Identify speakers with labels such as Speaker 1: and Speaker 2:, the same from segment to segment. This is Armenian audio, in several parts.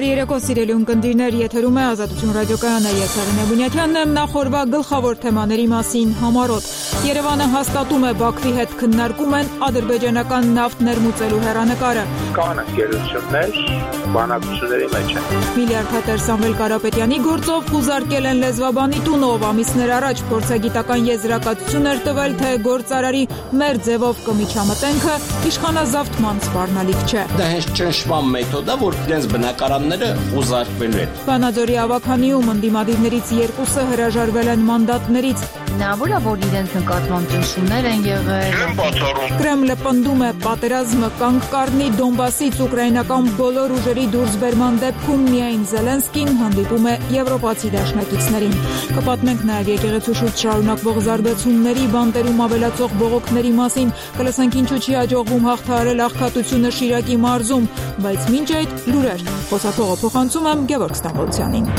Speaker 1: Բարի երեկո սիրելի ունկնդիրներ, եթերում է Ազատություն ռադիոկայանը, ես Արինե Բունյաթյանն եմ, նախորդ գլխավոր թեմաների մասին համառոտ։ Երևանը հաստատում է Բաքվի հետ քննարկում են ադրբեջանական նավթ ներմուծելու հեռանկարը։
Speaker 2: Կան ընկերություններ, բանակցությունների մեջ են։
Speaker 1: Միլիարդատեր Սամվել Կարապետյանի գործով խուզարկել են լեզվաբանի տունը, ով ամիսներ առաջ փորձագիտական եզրակացություն էր տվել, թե գործարարի մեր ձևով կմիջամտենքը իշխանազավթման սպառնալիք չէ։
Speaker 3: Դա հենց ճնշման մեթոդ է, որ իրենց բնակարանները խուզարկվելու են։
Speaker 1: Վանաձորի ավագանիում ընդդիմադիրներից երկուսը հրաժարվել են մանդատներից։
Speaker 4: Հնարավոր է, որ իրենց նկատմամբ ճնշումներ են եղել։
Speaker 1: Կրեմլը պնդում է, պատերազմը կանգ կառնի Դոնբասից ուկրաինական բոլոր ուժերի դուրսբերման դեպքում միայն Զելենսկին հանդիպում է եվրոպացի դաշնակիցներին։ Կպատմենք նաև եկեղեցու շուրջ շարունակվող զարգացումների, բանտերում ավելացող բողոքների մասին, կլսենք ինչու չի հաջողվում հաղթահարել աղքատությունը Շիրակի մարզում, բայց մինչ այդ լուրեր։ Խոսափողը փոխանցում եմ Գևորգ Ստամբոլցյանին։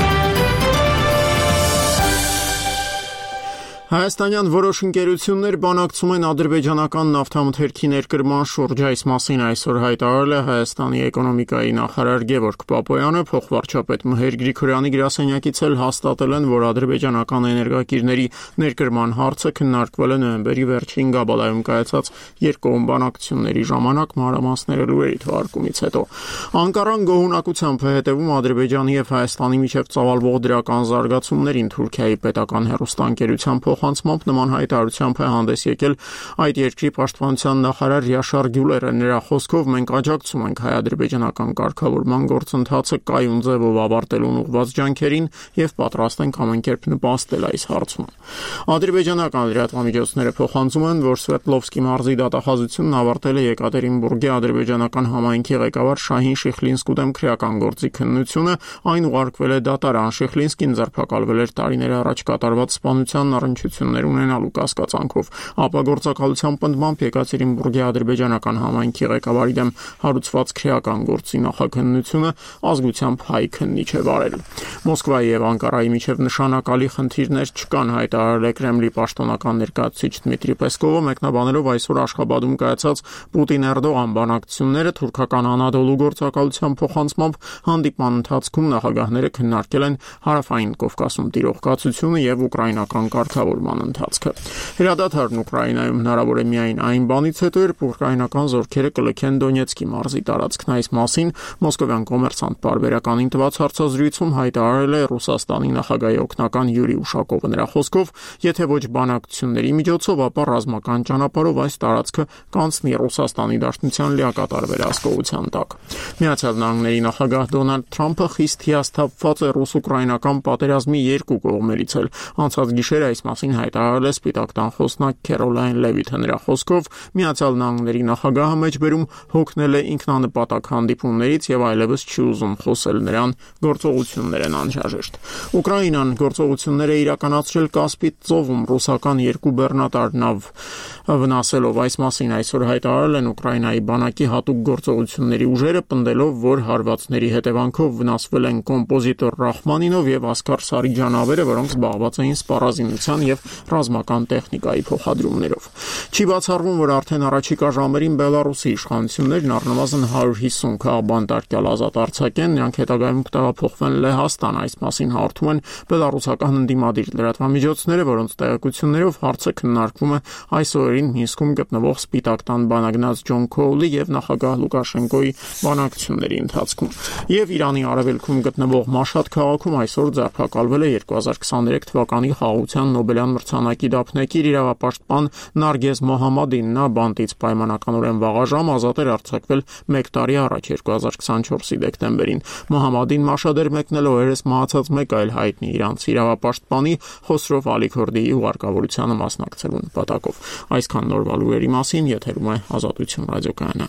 Speaker 5: Հայաստանյան որոշ ընկերություններ բանակցում են ադրբեջանական նավթամթերքի ներկրման շուրջ, այս մասին այսօր հայտարարել է Հայաստանի էկոնոմիկայի նախարար Գևորգ Պապոյանը, փոխվարչապետ Մհեր Գրիգորյանի գրասենյակից էլ հաստատել են, որ ադրբեջանական էներգակիրների ներկրման հարցը քննարկվել է նոյեմբերի վերջին Գաբալայում կայացած երկկողմ բանակցությունների ժամանակ մանրամասները լուրերի թվարկումից հետո։ Անկարան գոհունակությամբ է հետևում Ադրբեջանի եւ Հայաստանի միջև ծավալվող դրական զարգացումներին։ Թուրքիայի պետական հեռուստաընկերության փոխանցմամբ նման հայտարարությամբ է հանդես եկել այդ երկրի պաշտպանության նախարար Յաշար Գյուլերը։ Նրա խոսքով մենք աջակցում ենք հայ-ադրբեջանական կարգավորման գործընթացը կայուն ձևով ավարտելուն ուղղված ջանքերին եւ պատրաստ ենք ամեն կերպ նպաստել այս հարցում։ Ադրբեջանական լրատվամիջոցները փոխանցում են, որ Սվերդլովսկի մարզի դատախազությունն ավարտել է Եկատերինբուրգի ադրբեջանական համայնքի ղեկավար Շահին Շիխլինսկու դեմ քրեական գործի քննությունը, այն ուղարկվել է դատարան։ Շիխլինսկին ձերբակալվել էր տարիներ առաջ կատարված սպանության առնչություններ ունենալու կասկածանքով, ապա գործակալության պնդմամբ Եկատերինբուրգի ադրբեջանական համայնքի ղեկավարի դեմ հարուցված քրեական գործի նախաքննությունը ազգությամբ հայ քննիչ է վարել։ Մոսկվայի եւ Անկարայի միջև նշանակալի խնդիրներ չկան, հայտարարել է Կրեմլի պաշտոնական ներկայացուցիչ Դմիտրի Պեսկովը, մեկնաբանելով այսօր Աշխաբադում կայացած Պուտին-Էրդողան բանակցությունները։ Թուրքական Անադոլու գործակալության փոխանցմամբ հանդիպման ընթացքում նախագահները քննարկել են Հարավային Կովկասում տիրող կացությունը եւ ուկրաինական կարգավորման ընթացքը։ Հրադադարն Ուկրաինայում հնարավոր է միայն այն բանից հետո, երբ ուկրաինական զորքերը կլքեն Դոնեցկի մարզի տարածքն։ Այս մասին մոսկովյան կոմերսանտ պարբերականին տված հարցազրույցում հայտարարել է Ռուսաստանի նախագահի օգնական Յուրի Ուշակովը։ Նրա խոսքով, եթե ոչ բանակցությունների միջոցով, ապա ռազմական ճանապարհով այս տարածքը կանցնի Ռուսաստանի Դաշնության լիակատար վերահսկողության տակ։ Միացյալ Նահանգների նախագահ Դոնալդ Թրամփը խիստ հիասթափված է ռուս-ուկրաինական պատերազմի երկու կողմերից էլ։ Անցած գիշեր այս մասին հայտարարել է Սպիտակ տան խոսնակ Քերոլայն Լևիթը։ Նրա խոսքով Միացյալ Նահանգների նախագահը մեջբերում հոգնել է ինքնանպատակ հանդիպումներից եւ այլևս չի ուզում խոսել, նրան գործողություններ են անհրաժեշտ։ Ուկրաինան գործողություններ է իրականացրել Կասպից ծովում ռուսական երկու բեռնատար նավ վնասելով։ Այս մասին այսօր հայտարարել են Ուկրաինայի բանակի հատուկ գործողությունների ուժերը, պնդելով, որ հարվածների հետևանքով վնասվել են կոմպոզիտոր Ռախմանինով եւ Ասկար Սարիջանավերը, որոնք զբաղված էին սպառազինության եւ ռազմական տեխնիկայի փոխադրումներով։ Չի բացառվում, որ արդեն առաջիկա ժամերին Բելարուսի իշխանություններն առնվազն 150 քաղաքբանտարկյալ ազատ արձակեն, նրանք հետագայում կտեղափոխվեն Լեհաստան։ Այս մասին հաղորդում են բելարուսական ընդդիմադիր լրատվամիջոցները, որոնց տեղեկություններով հարցը քննարկվում է այս օրերին Մինսկում գտնվող Սպիտակ տան բանագնաց Ջոն Քոուլի եւ նախագահ Լուկաշենկոյի բանակցությունների ընթացքում։ Եվ Իրանի արևելքում գտնվող Մաշհադ քաղաքում այսօր ձերբակալվել է 2023 թվականի խաղաղության Նոբելյան մրցանակի դափնեկիր իրավապաշտպան Նարգեզ Մոհամմադին։ Նա բանտից պայմանականորեն վաղաժամ ազատ էր արձակվել 1 տարի առաջ 2024-ի դեկտեմբերին։ Մոհամմադին Մաշհադ էր մեկնել օրերս մահացած մեկ այլ հայտնի իրանցի իրավապաշտպանի Խոսրով Ալիքորդիի ուղարկավորությանը մասնակցելու նպատակով։ Այսքան նորվա լուրերի մասին, եթերում է Ազատություն ռադիոկայանը։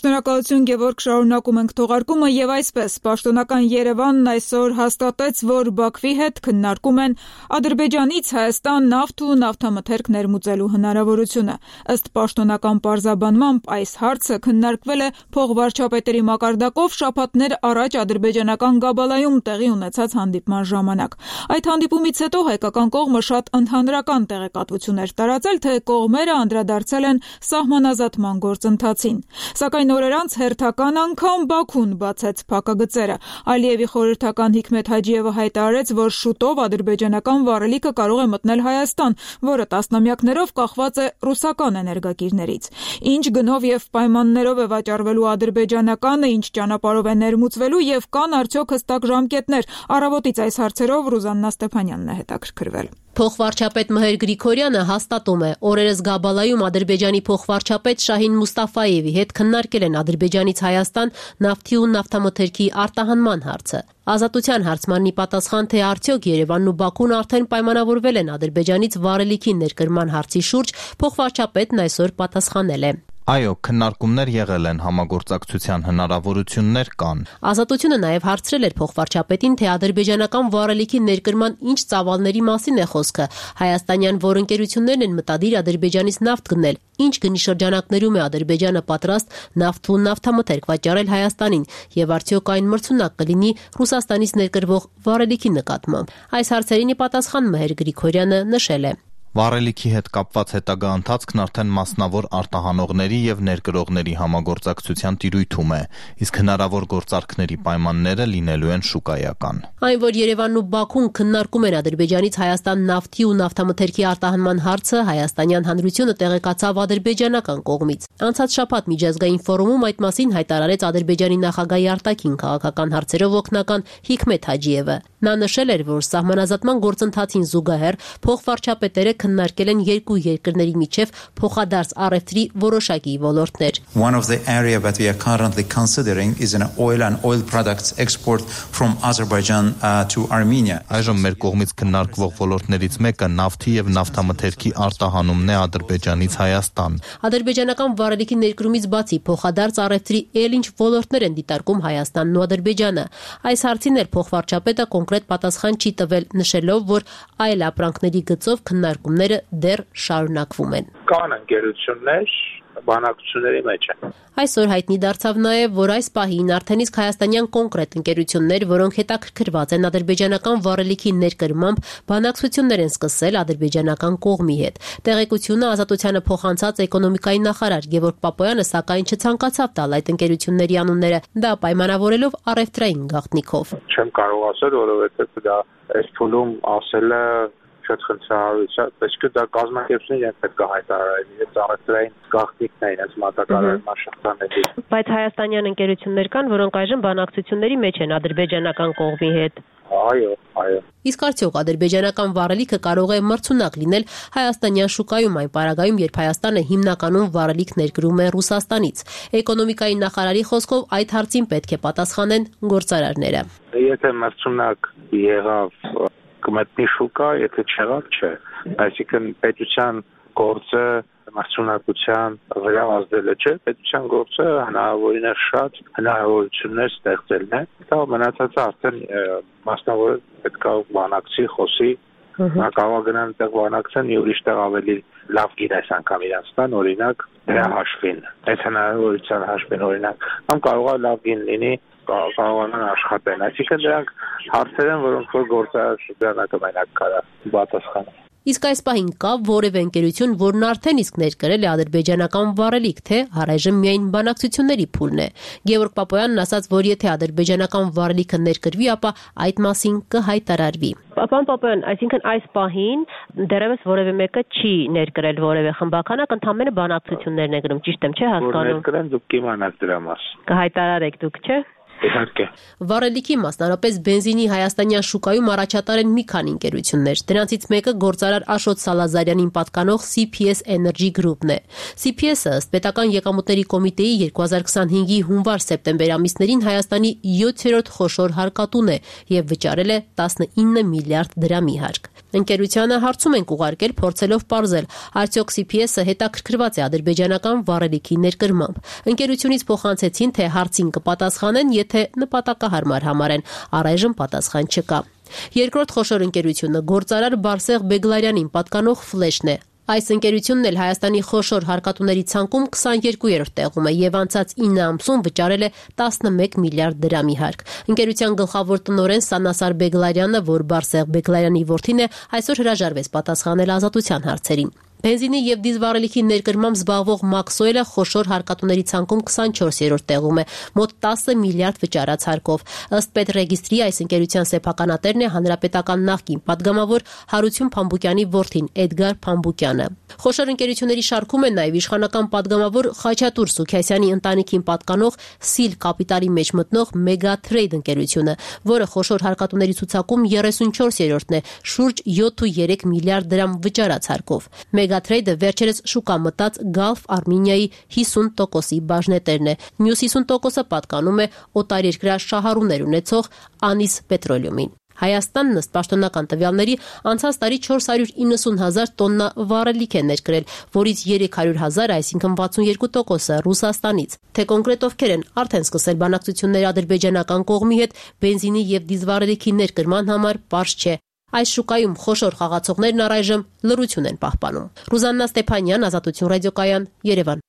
Speaker 1: Շնորհակալություն Գևորգ, շարունակում ենք թողարկումը եւ այսպես պաշտոնական Երևանն այսօր հաստատեց, որ Բաքվի հետ քննարկում են Ադրբեջանից Հայաստան նավթ ու նավթամթերք ներմուծելու հնարավորությունը։ Ըստ պաշտոնական պարզաբանմամբ այս հարցը քննարկվել է փոխվարչապետերի մակարդակով շաբաթներ առաջ ադրբեջանական Գաբալայում տեղի ունեցած հանդիպման ժամանակ։ Այդ հանդիպումից հետո հայկական կողմը շատ ընդհանրական տեղեկատվություններ տարածել, թե կողմերը անդրադարձել են սահմանազատման գործընթացին։ Սակայն օրեր անց հերթական անգամ Բաքուն բացեց փակագծերը։ Ալիևի խորհրդական Հիկմետ Հաջիևը հայտարարեց, որ շուտով ադրբեջանական վառելիքը կարող է մտնել Հայաստան, որը տասնամյակներով կախված է ռուսական էներգակիրներից։ Ինչ գնով եւ պայմաններով է վաճառվելու ադրբեջանականը, ինչ ճանապարհով է ներմուծվելու եւ կան արդյոք հստակ ժամկետներ։ Առավոտից այս հարցերով Ռուզաննա Ստեփանյանն է հետաքրքրվել։
Speaker 6: Փոխվարչապետ Մհեր Գրիգորյանը հաստատում է, օրերս Գաբալայում Ադրբեջանի փոխվարչապետ Շահին Մուստաֆայևի հետ քննարկել են Ադրբեջանից Հայաստան նավթի ու նավթամթերքի արտահանման հարցը։ Ազատության հարցմանի պատասխան, թե արդյոք Երևանն ու Բաքուն արդեն պայմանավորվել են Ադրբեջանից վառելիքի ներկրման հարցի շուրջ, փոխվարչապետն այսօր պատասխանել է.
Speaker 7: Այո, քննարկումներ եղել են, համագործակցության հնարավորություններ կան։
Speaker 6: Ազատությունը նաև հարցրել էր փոխվարչապետին, թե ադրբեջանական վառելիքի ներկրման ինչ ծավալների մասին է խոսքը։ Հայաստանյան որընկերություններն են մտադիր Ադրբեջանից նավթ գնել։ Ինչ գնի շրջանակներում է Ադրբեջանը պատրաստ նավթ ու նավթամթերք վաճառել Հայաստանին եւ արդյոք այն մրցունակ կլինի Ռուսաստանից ներկրվող վառելիքի նկատմամբ։ Այս հարցերին ի պատասխան Մհեր Գրիգորյանը նշել է.
Speaker 7: Վառելիքի հետ կապված հետագա ընթացքն արդեն մասնավոր արտահանողների եւ ներկրողների համագործակցության տիրույթում է, իսկ հնարավոր գործարքների պայմանները լինելու են շուկայական։
Speaker 6: Այն, որ Երևանն ու Բաքուն քննարկում են Ադրբեջանից Հայաստան նավթի ու նավթամթերքի արտահանման հարցը, Հայաստանյան հանրությունը տեղեկացավ ադրբեջանական կողմից։ Անցած շաբաթ միջազգային ֆորումում այդ մասին հայտարարեց Ադրբեջանի նախագահի արտաքին քաղաքական հարցերով օգնական Հիկմետ Հաջիևը։ Նա նշել էր, որ սահմանազատման գործընթացին զուգահեռ փոխվարչապետերը քննարկել են երկու երկրների միջև փոխադարձ առևտրի որոշակի ոլորտներ։
Speaker 8: One of the area that we are currently considering is an oil and oil products export from Azerbaijan to Armenia.
Speaker 7: Այժմ մեր կողմից քննարկվող ոլորտներից մեկը նավթի եւ նավթամթերքի արտահանումն է Ադրբեջանից Հայաստան։
Speaker 6: Ադրբեջանական վառելիքի ներկրումից բացի փոխադարձ առևտրի ել ինչ ոլորտներ են դիտարկում Հայաստանն ու Ադրբեջանը։ Այս հարցին էլ փոխվարչապետը կոնկրետ պատասխան չի տվել, նշելով, որ այլ ապրանքների գծով քննարկումները դեռ շարունակվում են։
Speaker 2: Կան ընկերություններ, բանակցությունների մեջ են։
Speaker 6: Այսօր հայտնի դարձավ նաև, որ այս պահին արդեն իսկ հայաստանյան կոնկրետ ընկերություններ, որոնք հետաքրքրված են ադրբեջանական վառելիքի ներկրմամբ, բանակցություններ են սկսել ադրբեջանական կողմի հետ։ Տեղեկությունը Ազատությանը փոխանցած էկոնոմիկայի նախարար Գևորգ Պապոյանը սակայն չցանկացավ տալ այդ ընկերությունների անունները, դա պայմանավորելով առևտրային գաղտնիքով։
Speaker 2: Չեմ կարող ասել, որովհետև դա այս փուլում ասելը շատ խնդրահարույց է, պետք է դա կազմակերպությունների հետ պետք է հայտարարել, իրենց առևտրային գաղտնիքն է իրենց մատակարարման շղթաների։
Speaker 6: Բայց հայաստանյան ընկերություններ կան, որոնք այժմ բանակցությունների մեջ են ադրբեջանական կողմի հետ։
Speaker 2: Այո։
Speaker 6: Իսկ արդյոք ադրբեջանական վառելիքը կարող է մրցունակ լինել հայաստանյան շուկայում այն պարագայում, երբ Հայաստանը հիմնականում վառելիք ներկրում է Ռուսաստանից։ Էկոնոմիկայի նախարարի խոսքով այդ հարցին պետք է պատասխանեն գործարարները։
Speaker 2: Եթե մրցունակ եղավ կմտնի շուկա, եթե չեղավ, չէ։ Այսինքն պետության գործը մրցունակության վրա ազդելը չէ, պետության գործը հնարավորինս շատ հնարավորություններ ստեղծելն է։ Դա մնացածը արդեն մասնավոր պետք է բանակցի, խոսի, նա կարող է գնալ այնտեղ բանակցեն ու ուրիշ տեղ ավելի լավ գիտես անգամ իրանց տան, օրինակ դրա հաշվին, այդ հնարավորության հաշվին օրինակ, կամ կարող է լավ գին լինի կարողանան աշխատեն։ Այսինքն դրանք հարցեր են, որոնք որ գործարար շրջանակը մենակ կարա պատասխանել։
Speaker 6: Իսկ այս պահին կա որևէ ընկերություն, որն արդեն իսկ ներկրել է ադրբեջանական վառելիք, թե առայժմ միայն բանակցությունների փուլն է։ Գևորգ Պապոյանն ասաց, որ եթե ադրբեջանական վառելիքը ներկրվի, ապա այդ մասին կհայտարարվի։ Պարոն Պապոյան, այսինքն այս պահին դեռևս որևէ մեկը չի ներկրել որևէ խմբականակ, ընդհանրապես բանակցություններն է գնում, ճիշտ եմ, չէ՞ հասկանում։
Speaker 2: Որ ներկրեն դուք կիմանաք դրա մասին։
Speaker 6: Կհայտարարեք դուք, չէ՞։
Speaker 2: Իհարկե։
Speaker 6: Վառելիքի, մասնարարպես բենզինի հայաստանյան շուկայում առաջատար են մի քանի ընկերություններ։ Դրանցից մեկը գործարար Աշոտ Սալազարյանին պատկանող CPS Energy Group-ն է։ CPS-ը ըստ պետական եկամուտների կոմիտեի 2025-ի հունվար-սեպտեմբեր ամիսներին Հայաստանի 7-րդ խոշոր հարկատուն է եւ վճարել է 19 միլիարդ դրամի հարկ։ Ընկերությանը հարցում ենք ուղարկել, փորձելով պարզել, արդյոք CPS-ը հետաքրքրված է ադրբեջանական վառելիքի ներկրմամբ։ Ընկերությունից փոխանցեցին, թե հարցին կպատասխանեն, եթե նպատակահարմար համարեն, առայժմ պատասխան չկա։ Երկրորդ խոշոր ընկերությունը գործարար Բարսեղ Բեգլարյանին պատկանող Ֆլեշն է։ Այս ընկերությունն էլ Հայաստանի խոշոր հարկատուների ցանկում 22-րդ տեղում է եւ անցած 9 ամսում վճարել է 11 միլիարդ դրամի հարկ։ Ընկերության գլխավոր տնօրեն Սանասար Բեգլարյանը, որ Բարսեղ Բեգլարյանի որդին է, այսօր հրաժարվեց պատասխանել ազատության հարցերին։ Բենզինի եւ դիզվառելիքի ներկրմամբ զբաղվող Մաքսոյելը խոշոր հարկատուների ցանկում 24-րդ տեղում է, մոտ 10 միլիարդ վճարած հարկով։ Ըստ պետռեգիստրի այս ընկերության սեփականատերն է հանրապետական նախկին падգամավոր Հարություն Փամբուկյանի որդին Էդգար Փամբուկյանը։ Խոշոր ընկերությունների շարքում է նաեւ իշխանական падգամավոր Խաչատուր Սուքյասյանի ընտանիքին պատկանող Սիլ կապիտալի մեջ մտնող Mega Trade ընկերությունը, որը խոշոր հարկատուների ցուցակում 34-րդն է, շուրջ 7.3 միլիարդ դրամ վճարած հարկով։ Megatrade-ը վերջերս շուկա մտած Gulf Armenia-ի 50%-ի բաժնետերն է։ Մյուս 50%-ը պատկանում է օտարերկրյա շահառուներ ունեցող Anis Petroleum-ին։ Հայաստանն ըստ պաշտոնական տվյալների անցած տարի 490,000 տոննա վառելիք է ներկրել, որից 300,000, այսինքն 62%-ը Ռուսաստանից։ Թե կոնկրետ ովքեր են արդեն սկսել բանակցություններ ադրբեջանական կողմի հետ բենզինի եւ դիզվառելիքի ներկրման համար, պարզ չէ։ Այս շուկայում խոշոր խաղացողներն առայժմ լռություն են պահպանում։ Ռուզաննա Ստեփանյան, Ազատություն ռադիոկայան, Երևան։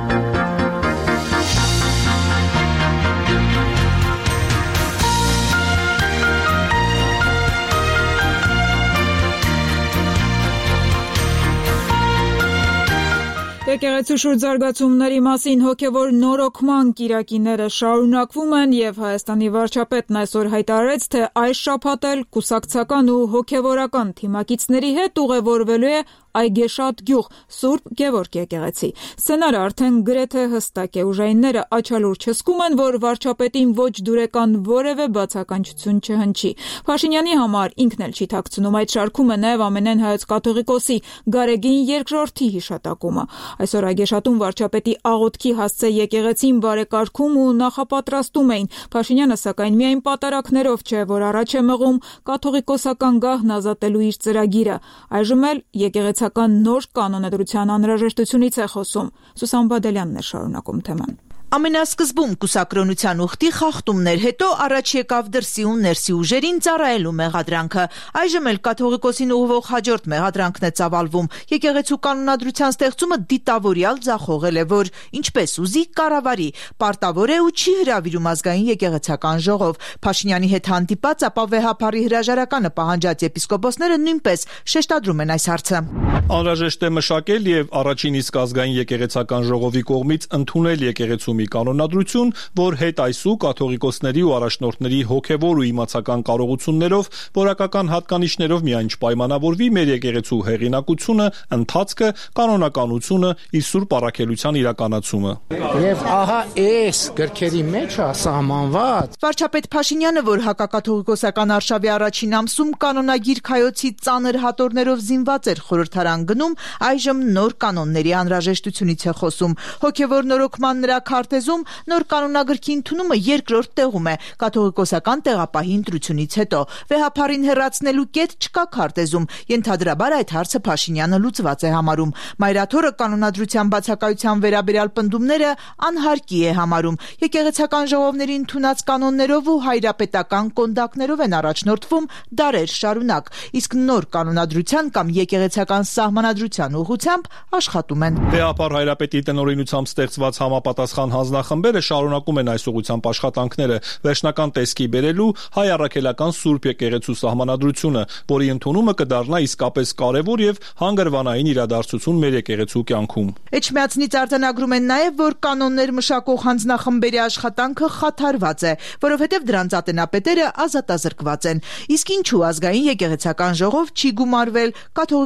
Speaker 1: Եկեղեցու շուրջ զարգացումների մասին հոգևոր նորոգման կիրակիները շարունակվում են եւ Հայաստանի վարչապետն այսօր հայտարարեց, թե այս շաբաթ էլ կուսակցական ու հոգևորական թիմակիցների հետ ուղևորվելու է Այգեշատ գյուղ Սուրբ Գևորգ եկեղեցի։ Սցենարը արդեն գրեթե հստակ է, ուժայինները աչալուր չսկում են, որ վարչապետին ոչ դուրեկան որևէ բացականչություն չհնչի։ Փաշինյանի համար ինքն էլ չի թաքցնում այդ շարքում է նաև ամենայն հայոց կաթողիկոսի Գարեգին II հիշատակումը։ Այսօր Այգեշատում վարչապետի աղոթքի հասցե եկեղեցին բարեկարգում ու նախապատրաստում էին։ Փաշինյանը սակայն միայն պատարակներով չէ, որ առաջ է մղում կաթողիկոսական գահն ազատելու իր ծրագիրը։ Այժմ էլ եկեղեցական նոր կանոնադրության անհրաժեշտությունից է խոսում։ Սուսան Բադելյանն է շարունակում թեման։
Speaker 9: Ամենասկզբում կուսակրոնության ուխտի խախտումներ, հետո առաջ եկավ դրսի ու ներսի ուժերին ծառայելու մեղադրանքը։ Այժմ էլ կաթողիկոսին ուղղվող հաջորդ մեղադրանքն է ծավալվում։ Եկեղեցու կանոնադրության ստեղծումը դիտավորյալ ձախողել է, որ ինչպես ուզի կառավարի, պարտավոր է ու չի հրավիրում ազգային եկեղեցական ժողով։ Փաշինյանի հետ հանդիպած, ապա վեհափառի հրաժարականը պահանջած եպիսկոպոսները նույնպես շեշտադրում են այս հարցը։
Speaker 10: Անհրաժեշտ է մշակել եւ առաջին իսկ ազգային եկեղեցական ժողովի կողմից ընդունել եկեղեցու կանոնադրություն, որ հետ այսու կաթողիկոսների ու առաջնորդների հոգևոր ու իմացական կարողություններով, որակական հատկանիշներով միայն չպայմանավորվի մեր եկեղեցու հեղինակությունը, ընթացքը, կանոնականությունը, իր սուրբ առաքելության իրականացումը։
Speaker 11: Եվ ահա այս գրքերի մեջ է սահմանված։
Speaker 9: Վարչապետ Փաշինյանը, որ հակակաթողիկոսական արշավի առաջին ամսում կանոնագիր քայոցի ծանր հատորներով զինված էր խորհրդարան գնում, այժմ նոր կանոնների անհրաժեշտությունից է խոսում։ Հոգևոր նորոգման նրա քարտեզում նոր կանոնագրքի ընդունումը երկրորդ տեղում է կաթողիկոսական տեղապահի ընտրությունից հետո։ Վեհափառին հեռացնելու կետ չկա քարտեզում, ենթադրաբար այդ հարցը Փաշինյանը լուծված է համարում։ Մայրաթորը կանոնադրության բացակայության վերաբերյալ պնդումները անհարկի է համարում։ Եկեղեցական ժողովների ընդունած կանոններով ու հայրապետական կոնդակներով են առաջնորդվում դարեր շարունակ, իսկ նոր կանոնադրության կամ եկեղեցական սահմանադրության ուղղությամբ աշխատում են։
Speaker 10: Վեհափառ հայրապետի տնօրինությամբ ստեղծված համապատասխան հանձնախմբերը շարունակում են այս ուղղությամբ աշխատանքները, վերջնական տեսքի բերելու հայ առաքելական Սուրբ եկեղեցու սահմանադրությունը, որի ընդունումը կդառնա իսկապես կարևոր եւ հանգրվանային իրադարձություն մեր եկեղեցու կյանքում։
Speaker 9: Էջմիածնից արձանագրում են նաեւ, որ կանոններ մշակող հանձնախմբերի աշխատանքը խաթարված է, որովհետեւ դրանց ատենապետերը ազատազրկված են։ Իսկ ինչու ազգային եկեղեցական ժողով չի գումարվել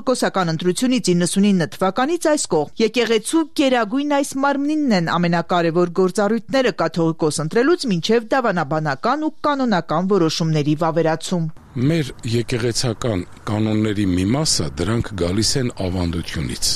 Speaker 9: կաթողիկոսական ընտրությունից 99 թվականից այս կողմ։ Եկեղեցու գերագույն այս մարմինն են ամենակարևոր հոգևոր գործառույթները կաթողիկոս ընտրելուց մինչև դավանաբանական ու կանոնական որոշումների վավերացում։
Speaker 12: Մեր եկեղեցական կանոնների մի մասը դրանք գալիս են ավանդությունից։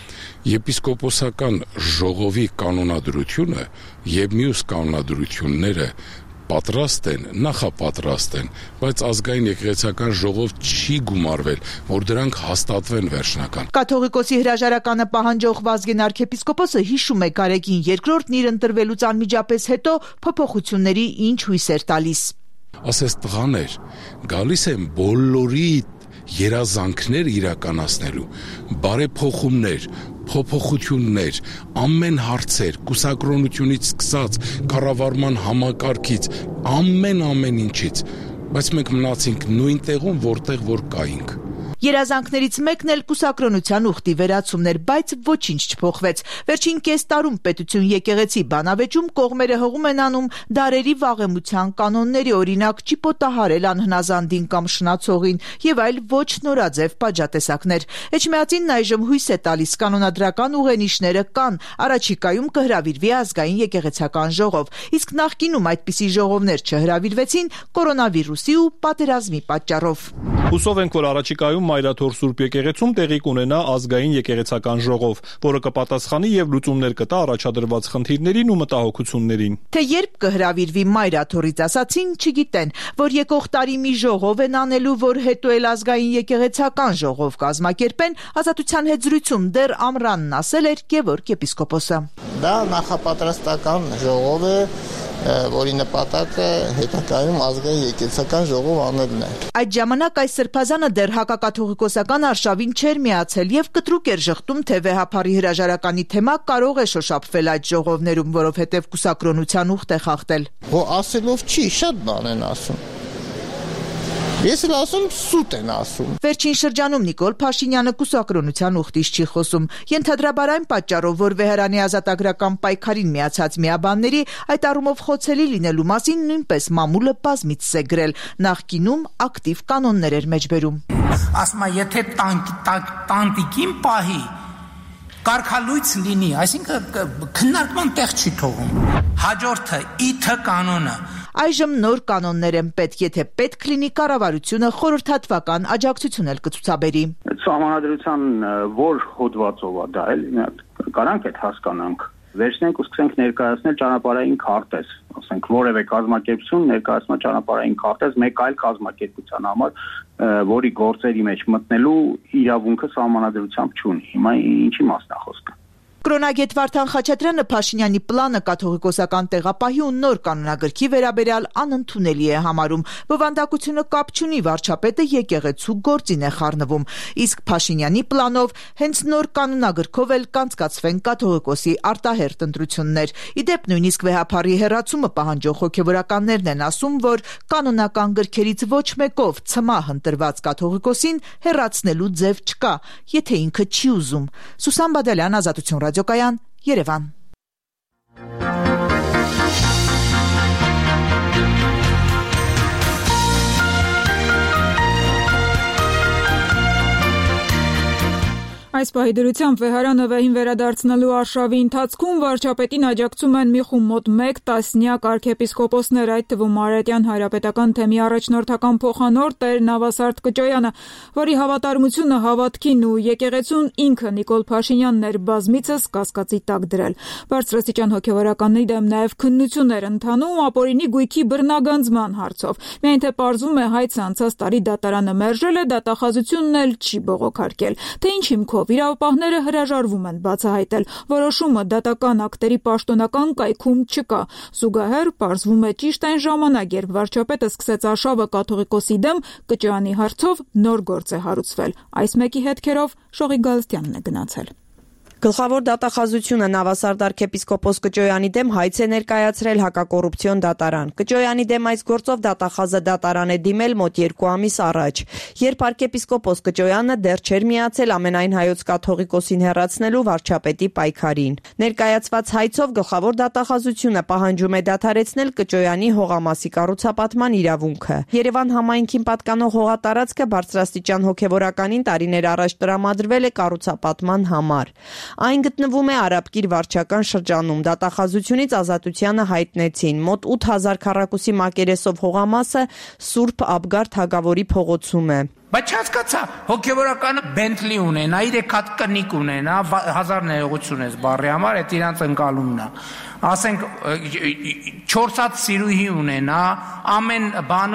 Speaker 12: Եպիսկոպոսական ժողովի կանոնադրությունը եւ մյուս կանոնադրությունները պատրաստ են, նախապատրաստ են, բայց ազգային եկեղեցական ժողով չի գումարվել, որ դրանք հաստատվեն վերջնական։
Speaker 9: Կաթողիկոսի հրաժարականը պահանջող Վազգեն arczepiskopos-ը հիշում է Գարեգին II-ն իր ընտրվելուց անմիջապես հետո փոփոխությունների ինչ հույս էր տալիս։
Speaker 12: Ասես տղաներ, գալիս են բոլորի երազանքներ իրականացնելու, բարեփոխումներ, փոփոխություններ, ամեն հարցեր, կուսակրոնությունից սկսած, կառավարման համակարգից, ամեն ինչից, բայց մենք մնացինք նույն տեղում, որտեղ որ կայինք։
Speaker 9: Երազանքներից մեկն էլ կուսակրոնության ուխտի վերացումն էր, բայց ոչինչ չփոխվեց։ Վերջին կես տարում պետություն եկեղեցի բանավեճում կողմերը հողում են անում դարերի վաղեմության կանոնների, օրինակ ճիպոտահարել անհնազանդին կամ շնացողին եւ այլ ոչ նորաձև պատժատեսակներ։ Էջմիածինն այժմ հույս է տալիս կանոնադրական ուղենիշները կան, առաջիկայում կհրավիրվի ազգային եկեղեցական ժողով, իսկ նախկինում այդպիսի ժողովներ չհրավիրվեցին կորոնավիրուսի ու պատերազմի պատճառով։
Speaker 10: Հուսով ենք, որ առաջիկայում Մայրաթոր Սուրբ եկեղեցում տեղի կունենա ազգային եկեղեցական ժողով, որը կպատասխանի եւ լուծումներ կտա առաջադրված խնդիրներին ու մտահոգություններին։
Speaker 9: Թե երբ կհրավիրվի Մայրաթորից ասացին, չգիտեն, որ եկող տարի մի ժողով են անելու, որ հետո էլ ազգային եկեղեցական ժողով կազմակերպեն, Ազատության հետ զրույցում դեռ ամռանն ասել էր Գևորգ եպիսկոպոսը։
Speaker 13: Դա նախապատրաստական ժողով է, որի նպատակը հետագայում ազգային եկեղեցական ժողով անելն է։
Speaker 9: Այդ ժամանակ այս սրբազանը դեռ հակակաթողիկոսական արշավին չէր միացել եւ կտրուկ էր ժխտում, թե վեհափարի հրաժարականի թեմա կարող է շոշափվել այդ ժողովներում, որովհետեւ կուսակրոնության ուխտ է խախտել։
Speaker 13: Որ ասելով չի, շատ բան են ասում։ Ես էլ ասում սուտ են ասում։
Speaker 9: Վերջին շրջանում Նիկոլ Փաշինյանը կուսակրոնության ուխտից չի խոսում։ Ենթադրաբար այն պատճառով, որ Վեհարանի ազատագրական պայքարին միացած միաբանների այդ առումով խոցելի լինելու մասին նույնպես մամուլը բազմիցս է գրել։ Նախկինում ակտիվ կանոններ էր մեջբերում։
Speaker 11: Ասում է, եթե տանտիկին պահի կարգալույց լինի, այսինքն քննարկման տեղ չի թողում։ Հաջորդը ԻԹ կանոնը։
Speaker 9: Այժմ նոր կանոններ են պետք, եթե պետք լինի կառավարությունը խորհրդատվական աջակցություն էլ կցուցաբերի։
Speaker 2: Սահմանադրության որ հոդվածով է դա էլ կարանք այդ հասկանանք։ Վերցնենք ու սկսենք ներկայացնել ճանապարհային քարտեզ, ասենք որևէ կազմակերպություն ներկայացնում է ճանապարհային քարտեզ մեկ այլ կազմակերպության համար, որի գործերի մեջ մտնելու իրավունքը սահմանադրությամբ չունի։ Հիմա ինչի մասն է խոսքը։
Speaker 9: Կրոնագետ Վարդան Խաչատրյանը Փաշինյանի պլանը կաթողիկոսական տեղապահի ու նոր կանոնագրքի վերաբերյալ անընդունելի է համարում։ Բովանդակությունը կապ չունի, վարչապետը եկեղեցու գործին է խառնվում, իսկ Փաշինյանի պլանով հենց նոր կանոնագրքով էլ կանցկացվեն կաթողիկոսի արտահերթ ընտրություններ։ Իդեպ նույնիսկ վեհափարի հեռացումը պահանջող հոգևորականներն են ասում, որ կանոնական գրքերից ոչ մեկով ցմահ ընտրված կաթողիկոսին հեռացնելու ձև չկա, եթե ինքը չի ուզում։ Սուսան Բադալյան, Ազատություն ռադիոկայան, Երևան։
Speaker 1: Այս պահի դրությամբ Վեհարանը վեհին վերադարձնելու արշավի ընթացքում վարչապետին աջակցում են մի խումբ մոտ 1 տասնյակ arczepiskopos-ներ, այդ թվում Արարատյան հայրապետական թեմի առաջնորդական փոխանոր Տեր Նավասարդ Կճոյանը, որի հավատարմությունը հավատքին ու եկեղեցուն ինքը Նիկոլ Փաշինյանն էր բազմիցս կասկածի տակ դրել։ Բարձրաստիճան հոգևորականի դեմ նաև քննություններ ընթանում ապօրինի գույքի բռնագանձման հարցով։ Միայն թե պարզվում է հայցը անցած տարի դատարանը մերժել է, դատախազությունն էլ չի բողոքարկել։ Թե ինչ հիմքով իրավապահները հրաժարվում են բացահայտել, որոշումը դատական ակտերի պաշտոնական կայքում չկա։ Զուգահեռ պարզվում է ճիշտ այն ժամանակ, երբ վարչապետը սկսեց արշավը կաթողիկոսի դեմ, Կճոյանի հարցով նոր գործ է հարուցվել։ Այս մեկի հետքերով Շողիկ Գալստյանն է գնացել։
Speaker 14: Գլխավոր դատախազությունը Նավասարդ arczepiskopos Կճոյանի դեմ հայց է ներկայացրել հակակոռուպցիոն դատարան։ Կճոյանի դեմ այս գործով դատախազը դատարան է դիմել մոտ 2 ամիս առաջ, երբ arczepiskopos Կճոյանը դեռ չէր միացել ամենայն հայոց կաթողիկոսին հեռացնելու վարչապետի պայքարին։ Ներկայացված հայցով գլխավոր դատախազությունը պահանջում է դադարեցնել Կճոյանի հողամասի կառուցապատման իրավունքը։ Երևան համայնքին պատկանող հողատարածքը բարձրաստիճան հոգևորականին տարիներ առաջ տրամադրվել է կառուցապատման համար։ Այն գտնվում է Արաբկիր վարչական շրջանում։ Դատախազությունից ազատությանը հայտնեցին մոտ 8000 քառակուսի մակերեսով հողամասը Սուրբ Աբգար Թագավորի փողոցում է։
Speaker 11: Բայց չհասկացա, հոգևորականը Bentley ունենա, 3 հատ կնիկ ունենա, 1000 ներողություն ես բառի համար, այդ իրանց ընկալումն է։ Ասենք 4 հատ սիրուհի ունենա, ամեն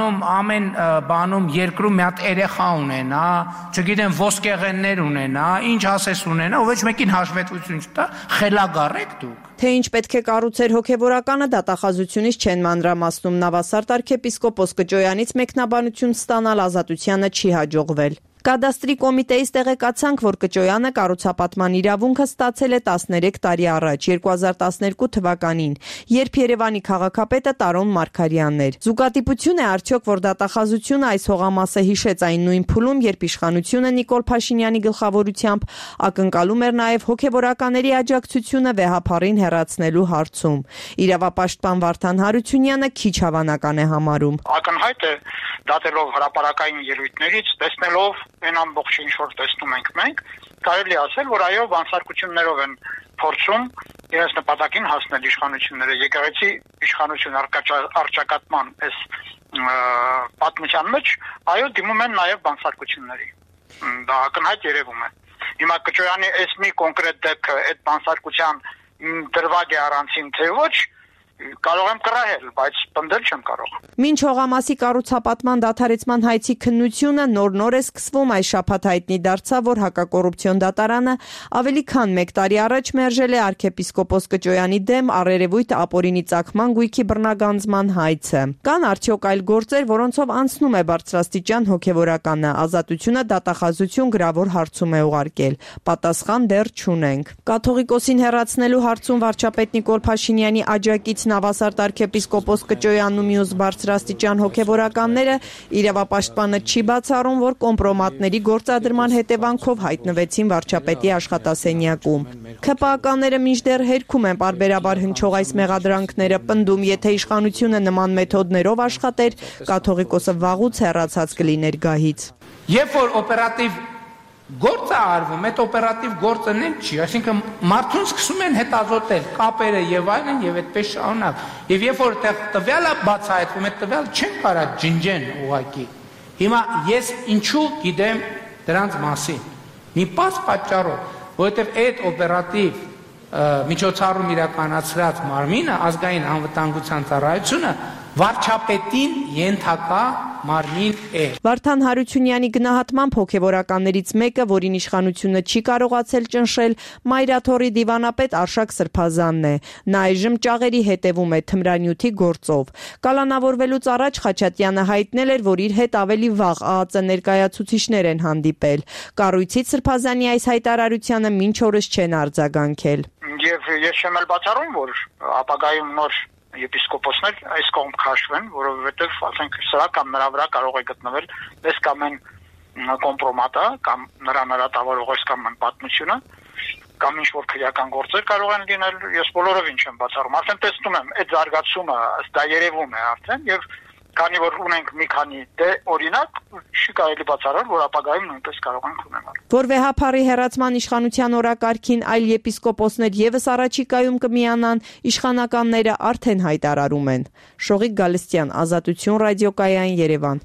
Speaker 11: բանում երկրում մի հատ երեխա ունենա, չգիտեմ ոսկեղեններ ունենա, ինչ ասես ունենա, ոչ մեկին հաշվետվություն չտա, խելագար եք դուք։
Speaker 14: Թե ինչ պետք է կառուցեր հոգևորականը դատախազությունից չեն մանրամասնում։ Նավասարդ arczepiskopos Կճոյանից մեկնաբանություն ստանալ ազատությանը չի հաջողվել։ Կադաստրի կոմիտեից տեղեկացանք, որ Կճոյանը կառուցապատման իրավունքը ստացել է 13 տարի առաջ, 2012 թվականին, երբ Երևանի քաղաքապետը Տարոն Մարգարյանն էր։ Զուգադիպություն է արդյոք, որ դատախազությունը այս հողամասը հիշեց այն նույն փուլում, երբ իշխանությունը Նիկոլ Փաշինյանի գլխավորությամբ ակնկալում էր նաև հոգևորականների աջակցությունը վեհափառին հեռացնելու հարցում։ Իրավապաշտպան Վարդան Հարությունյանը քիչ հավանական է համարում։
Speaker 15: Ակնհայտ է դատելով հրապարակային ելույթներից, տեսնելով այն ամբողջը, ինչ որ տեսնում ենք մենք, կարելի ասել, որ այո, բանսարկություններով են փորձում իրենց նպատակին հասնել իշխանությունները։ Եկեղեցի իշխանություն առճակատման այս պատմության մեջ, այո, դիմում են նաև բանսարկությունների։ Դա ակնհայտ երևում է։ Հիմա Կճոյանի այս մի կոնկրետ դեպքը այդ բանսարկության դրվագ է առանցին թե ոչ, կարող եմ կռահել, բայց պնդել չեմ կարող։
Speaker 14: Մինչ հողամասի կառուցապատման դադարեցման հայցի քննությունը նոր է սկսվում, այս շաբաթ հայտնի դարձավ, որ հակակոռուպցիոն դատարանը ավելի քան 1 տարի առաջ մերժել է arczepiskopos Կճոյանի դեմ առերևույթ ապօրինի ծագման գույքի բռնագանձման հայցը։ Կան արդյոք այլ գործեր, որոնցով անցնում է բարձրաստիճան հոգևորականը։ Ազատությունը դատախազություն գրավոր հարցում է ուղարկել։ Պատասխան դեռ չունենք։ Կաթողիկոսին հեռացնելու հարցում վարչապետ Նիկոլ Փաշինյանի աջակից Նավասարդ arczepiskopos Կճոյանն ու մյուս բարձրաստիճան հոգևորականները իրավապաշտպանը չի բացառում, որ կոմպրոմատների գործադրման հետևանքով հայտնվեցին վարչապետի աշխատասենյակում։ ՔՊԱ-ականները մինչդեռ հերքում են պարբերաբար հնչող այս մեղադրանքները, պնդում, եթե իշխանությունը նման մեթոդներով աշխատեր, կաթողիկոսը վաղուց հեռացած կլիներ գահից։
Speaker 11: Երբ որ օպերատիվ գործը արվում, այդ օպերատիվ գործը նեն չի, այսինքն մարդուն սկսում են հետազոտել կապերը եւ այլն եւ այդպես շարունակ։ Եվ երբ որ տվյալը բացահայտվում, այդ տվյալը չեն կարա ջնջեն ուղակի։ Հիմա ես ինչու գիտեմ դրանց մասին։ Մի պարզ պատճառով, որովհետեւ այդ օպերատիվ միջոցառում իրականացրած մարմինը ազգային անվտանգության ծառայությունը վարչապետին ենթակա մարմին է։
Speaker 14: Վարդան Հարությունյանի գնահատմամբ հոգևորականներից մեկը, որին իշխանությունը չի կարողացել ճնշել, Մայրաթորի դիվանապետ Արշակ Սրբազանն է։ Նա այժմ ճաղերի հետևում է թմրանյութի գործով։ Կալանավորվելուց առաջ Խաչատյանը հայտնել էր, որ իր հետ ավելի վաղ ԱԱԾ ներկայացուցիչներ են հանդիպել։ Կառույցից Սրբազանի այս հայտարարությանը մինչ օրս չեն արձագանքել։
Speaker 15: Եվ ես չեմ էլ բացառում, որ ապագայում նոր եպիսկոպոսներ այս կողմ քաշվեն, որովհետև ասենք սրա կամ նրա վրա կարող է գտնվել այս կամ այն կոմպրոմատը կամ նրա նրատավորող այս կամ այն պատմությունը կամ ինչ որ քրեական գործեր կարող են լինել, ես բոլորովին չեմ բացառում, արդեն տեսնում եմ այդ զարգացումը, ըստ դա երևում է արդեն եւ քանի որ ունենք մի քանի օրինակ, չի կարելի բացառել, որ ապագայում նույնպես կարող ենք ունենալ։
Speaker 14: Որ վեհափառի հեռացման իշխանության օրակարգին այլ եպիսկոպոսներ եւս առաջիկայում կմիանան, իշխանականները արդեն հայտարարում են։ Շողիկ Գալստյան, Ազատություն ռադիոկայան, Երևան։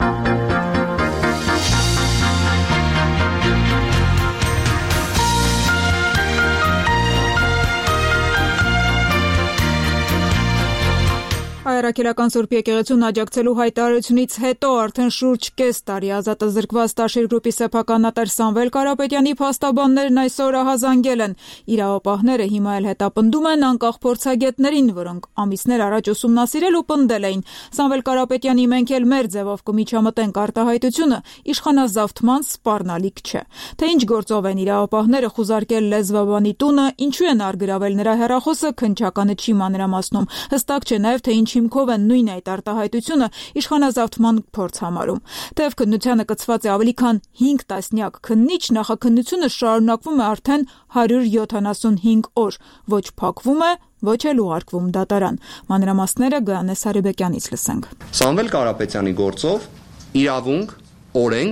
Speaker 1: Հայրաքելական Սուրբ Եկեղեցուն աջակցելու հայտարարությունից հետո արդեն շուրջ կես տարի ազատազրկված Տաշիր գրուպի սեփականատեր Սամվել Կարապետյանի փաստաբաններն այսօր ահազանգել են։ Իրավապահները հիմա էլ հետապնդում են անկախ փորձագետներին, որոնք ամիսներ առաջ ուսումնասիրել ու պնդել էին։ Սամվել Կարապետյանի մենք էլ մեր ձևով կմիջամտենք արտահայտությունը իշխանազավթման սպառնալիք չէ։ Թե ինչ գործով են իրավապահները խուզարկել լեզվաբանի տունը, ինչու են արգրավել նրա հեռախոսը, քննչականը չի մանրամասնում։ Հստակ չէ նաև, թե ինչ հիմքով են նույն այդ արտահայտությունը իշխանազավթման փորձ համարում։ Թեև քննությանը կցված է ավելի քան 5 տասնյակ քննիչ, նախաքննությունը շարունակվում է արդեն 175 օր, ոչ փակվում է, ոչ էլ ուղարկվում դատարան։ Մանրամասները Գայանե Սարիբեկյանից լսենք։
Speaker 16: Սամվել Կարապետյանի գործով իրավունք, օրենք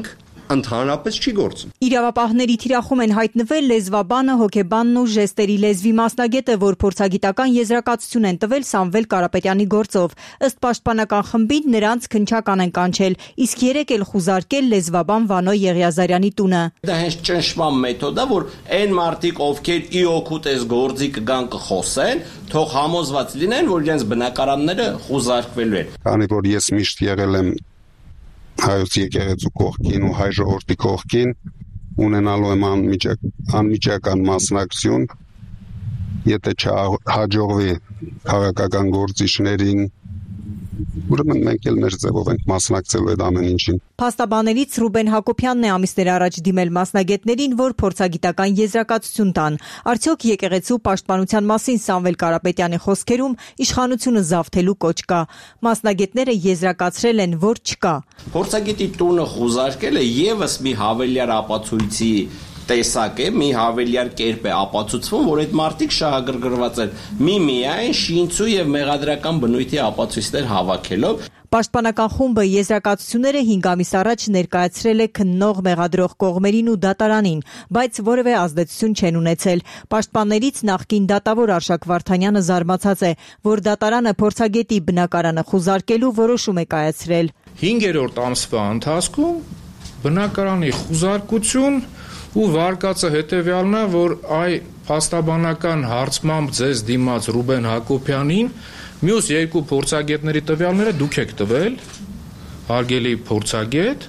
Speaker 16: ընդհանրապես չի գործում։
Speaker 1: Իրավապահների թիրախում են հայտնվել լեզվաբանը, հոգեբանն ու ժեստերի լեզվի մասնագետը, որ փորձագիտական եզրակացություն են տվել Սամվել Կարապետյանի գործով։ Ըստ պաշտպանական խմբի նրանց քննչական են կանչել, իսկ 3 էլ խուզարկել լեզվաբան Վանո Եղիազարյանի տունը։
Speaker 3: Դա հենց ճնշման մեթոդ է, որ այն մարդիկ, ովքեր ի օգուտ այս գործի կգան կխոսեն, թող համոզված լինեն, որ իրենց բնակարանները խուզարկվելու են։
Speaker 17: Քանի որ ես միշտ եղել եմ հայոց եկեղեցու կողքին ու հայ ժողովրդի կողքին, ունենալու եմ անմիջական մասնակցություն, եթե չհաջողվի քաղաքական գործիչներին, ուրեմն մենք էլ մեր ձևով ենք մասնակցելու այդ ամեն ինչին։
Speaker 1: Փաստաբաններից Ռուբեն Հակոբյանն է ամիսներ առաջ դիմել մասնագետներին, որ փորձագիտական եզրակացություն տան։ Արդյոք եկեղեցու պաշտպանության մասին Սամվել Կարապետյանի խոսքերում իշխանությունը զավթելու կոչ կա։ Մասնագետները եզրակացրել են, որ չկա։
Speaker 3: Փորձագետի տունը խուզարկելը եւս մի հավելյալ ապացույցի տեսակ է, մի հավելյալ կերպ է ապացուցվում, որ այդ մարդիկ շահագրգռված են միայն շինցու եւ մեղադրական բնույթի ապացույցներ հավաքելով։
Speaker 1: Պաշտպանական խումբը եզրակացությունները 5 ամիս առաջ ներկայացրել է քննող մեղադրող կողմերին ու դատարանին, բայց որևէ ազդեցություն չեն ունեցել։ Պաշտպաններից նախկին դատավոր Արշակ Վարդանյանը զարմացած է, որ դատարանը փորձագետի բնակարանը խուզարկելու որոշում է կայացրել։
Speaker 18: 5-րդ ամսվա ընթացքում բնակարանի խուզարկություն ու վարկածը հետևյալն է, որ այ փաստաբանական հարցմամբ ձեզ դիմաց Ռուբեն Հակոբյանին մյուս 2 փորձագետների տվյալները դուք եք տվել, հարգելի փորձագետ,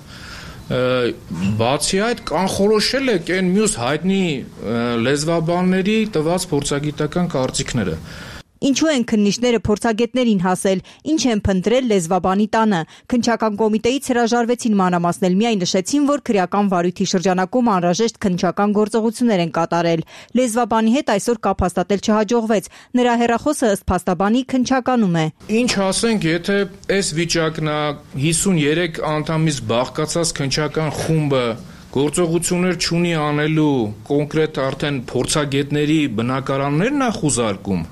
Speaker 18: բացի այդ կանխորոշել եք այն մյուս հայտնի լեզվաբանների տված փորձագիտական կարծիքները։
Speaker 1: Ինչու են քննիչները փորձագետներին հասել, ինչ են փնտրել լեզվաբանի տանը։ Քննչական կոմիտեից հրաժարվեցին մանրամասնել, միայն նշեցին, որ քրեական վարույթի շրջանակում անհրաժեշտ քննչական գործողություններ են կատարել։ Լեզվաբանի հետ այսօր կապ հաստատել չհաջողվեց։ Նրա հեռախոսը ըստ փաստաբանի քննչականում է։
Speaker 18: Ինչ ասենք, եթե այս վիճակն է 53 անդամից բաղկացած քննչական խումբը գործողություններ չունի անելու կոնկրետ արդեն փորձագետների բնակարաններն է խուզարկում,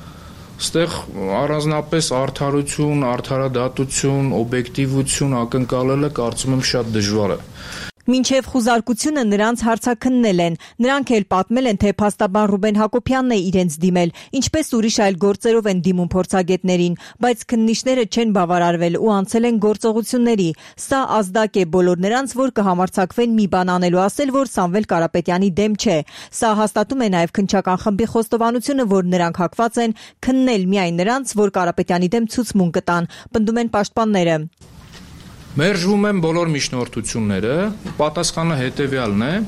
Speaker 18: ստեղ առանձնապես արդարություն, արդարադատություն, օբյեկտիվություն ակնկալելը կարծում եմ շատ դժվար է։
Speaker 1: Մինչև խուզարկությունը նրանց հարցաքննել են։ Նրանք էլ պատմել են, թե փաստաբան Ռուբեն Հակոբյանն է իրենց դիմել, ինչպես ուրիշ այլ գործերով են դիմում փորձագետներին, բայց քննիչները չեն բավարարվել ու անցել են գործողությունների։ Սա ազդակ է բոլոր նրանց, որ կհամարձակվեն մի բան անելու, ասել, որ Սամվել Կարապետյանի դեմ չէ։ Սա հաստատում է նաև քննչական խմբի խոստովանությունը, որ նրանք հակված են քննել միայն նրանց, որ Կարապետյանի դեմ ցուցմունք կտան, պնդում են պաշտպանները։
Speaker 18: Մերժվում են բոլոր միջնորդությունները, պատասխանը հետևյալն է.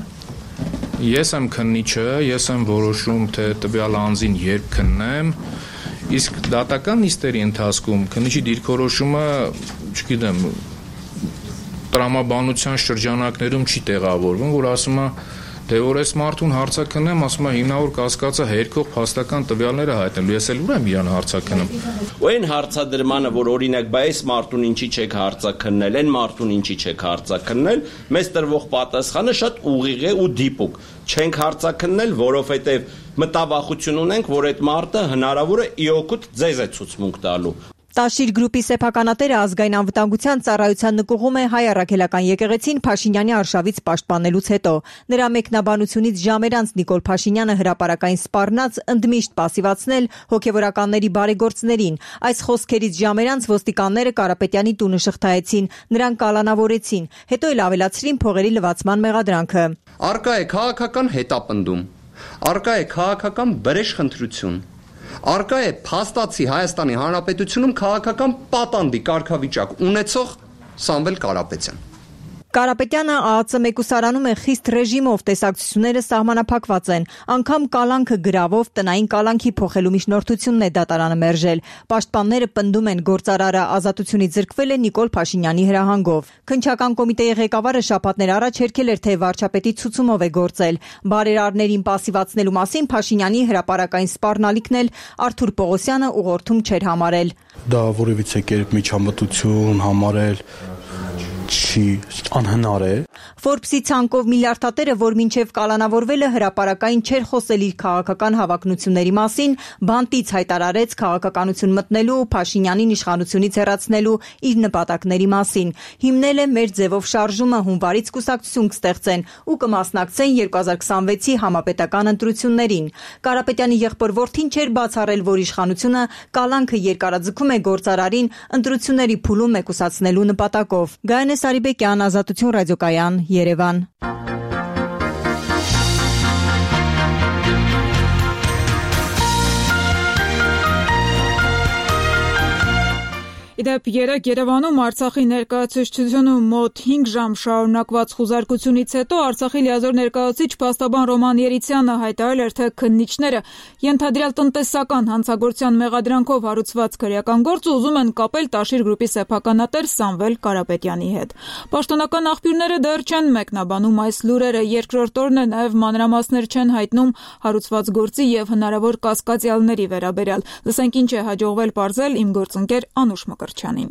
Speaker 18: ես եմ քննիչը, ես եմ որոշում, թե տվյալ անձին երբ քննեմ, իսկ դատական նիստերի ընթացքում քննիչի դիրքորոշումը, չգիտեմ, տրամաբանության շրջանակներում չի տեղավորվում, որ ասում է դե որ այս մարդուն հարցաքննեմ, ասում է հիմնավոր կասկածը հերքող փաստական տվյալները հայտնելու, ես էլ ուր եմ իրան հարցաքննում։
Speaker 3: Ու այն հարցադրմանը, որ օրինակ բա այս մարդուն ինչի չեք հարցաքննել, այն մարդուն ինչի չեք հարցաքննել, մեզ տրվող պատասխանը շատ ուղիղ է ու դիպուկ։ Չենք հարցաքննել, որովհետև մտավախություն ունենք, որ այդ մարդը հնարավոր է ի օգուտ ձեզ է ցուցմունք տալու։
Speaker 1: Տաշիր գրուպի սեփականատերը ազգային անվտանգության ծառայության նկուղում է հայ առաքելական եկեղեցին Փաշինյանի արշավից պաշտպանելուց հետո։ Նրա մեկնաբանությունից ժամեր անց Նիկոլ Փաշինյանը հրապարակային սպառնաց ընդմիշտ պասիվացնել հոգևորականների բարեգործներին։ Այս խոսքերից ժամեր անց ոստիկանները Կարապետյանի տունը շղթայեցին, նրան կալանավորեցին, հետո էլ ավելացրին փողերի լվացման մեղադրանքը։
Speaker 16: Արկա է քաղաքական հետապնդում, արկա է քաղաքական բրեժխնդրություն, արկա է փաստացի Հայաստանի Հանրապետությունում քաղաքական պատանդի կարգավիճակ ունեցող Սամվել Կարապետյան։
Speaker 1: Կարապետյանը ԱԱՑ մեկուսարանում է խիստ ռեժիմով, տեսակցությունները սահմանափակված են, անգամ կալանքը գրավով տնային կալանքի փոխելու միջնորդությունն է դատարանը մերժել։ Պաշտպանները պնդում են գործարարը ազատությունից զրկվել է Նիկոլ Փաշինյանի հրահանգով։ Քննչական կոմիտեի ղեկավարը շաբաթներ առաջ հերքել էր, թե վարչապետի ցուցումով է գործել։ Բարերարներին պասիվացնելու մասին Փաշինյանի հրապարակային սպառնալիքն էլ Արթուր Պողոսյանը ուղղորդում չէր համարել։
Speaker 19: Դա որևիցե կերպ միջամտություն համարել չի անհնար է։ Forbes-ի ցանկով միլիարդատերը, որ մինչև կալանավորվելը հրապարակային չէր խոսել իր քաղաքական հավակնությունների մասին, բանտից հայտարարեց քաղաքականություն մտնելու, Փաշինյանին իշխանությունից հեռացնելու իր նպատակների մասին։ Հիմնել է մեր ձևով շարժումը, հունվարից կուսակցություն կստեղծեն ու կմասնակցեն 2026-ի համապետական ընտրություններին։ Կարապետյանի եղբոր որդին չէր բացառել, որ իշխանությունը կալանքը երկարաձգում է գործարարին ընտրությունների փուլում մեկուսացնելու նպատակով։ Գայանե Սարիբեկյան, Ազատություն ռադիոկայան, Երևան։
Speaker 1: Իդեպ երեկ Երևանում Արցախի ներկայացուցչությունում մոտ 5 ժամ շարունակված խուզարկությունից հետո Արցախի լիազոր ներկայացուցիչ փաստաբան Ռոման Երիցյանը հայտարարել էր, թե քննիչները ենթադրյալ տնտեսական հանցագործության մեղադրանքով հարուցված քրեական գործը ուզում են կապել Տաշիր գրուպի սեփականատեր Սամվել Կարապետյանի հետ։ Պաշտոնական աղբյուրները դեռ չեն մեկնաբանում այս լուրերը, երկրորդ օրն է նաև մանրամասներ չեն հայտնում հարուցված գործի եւ հնարավոր կասկածյալների վերաբերյալ։ Լսենք ինչ է հաջողվել պարզել իմ գործընկեր Անուշ Մկրտչյանին։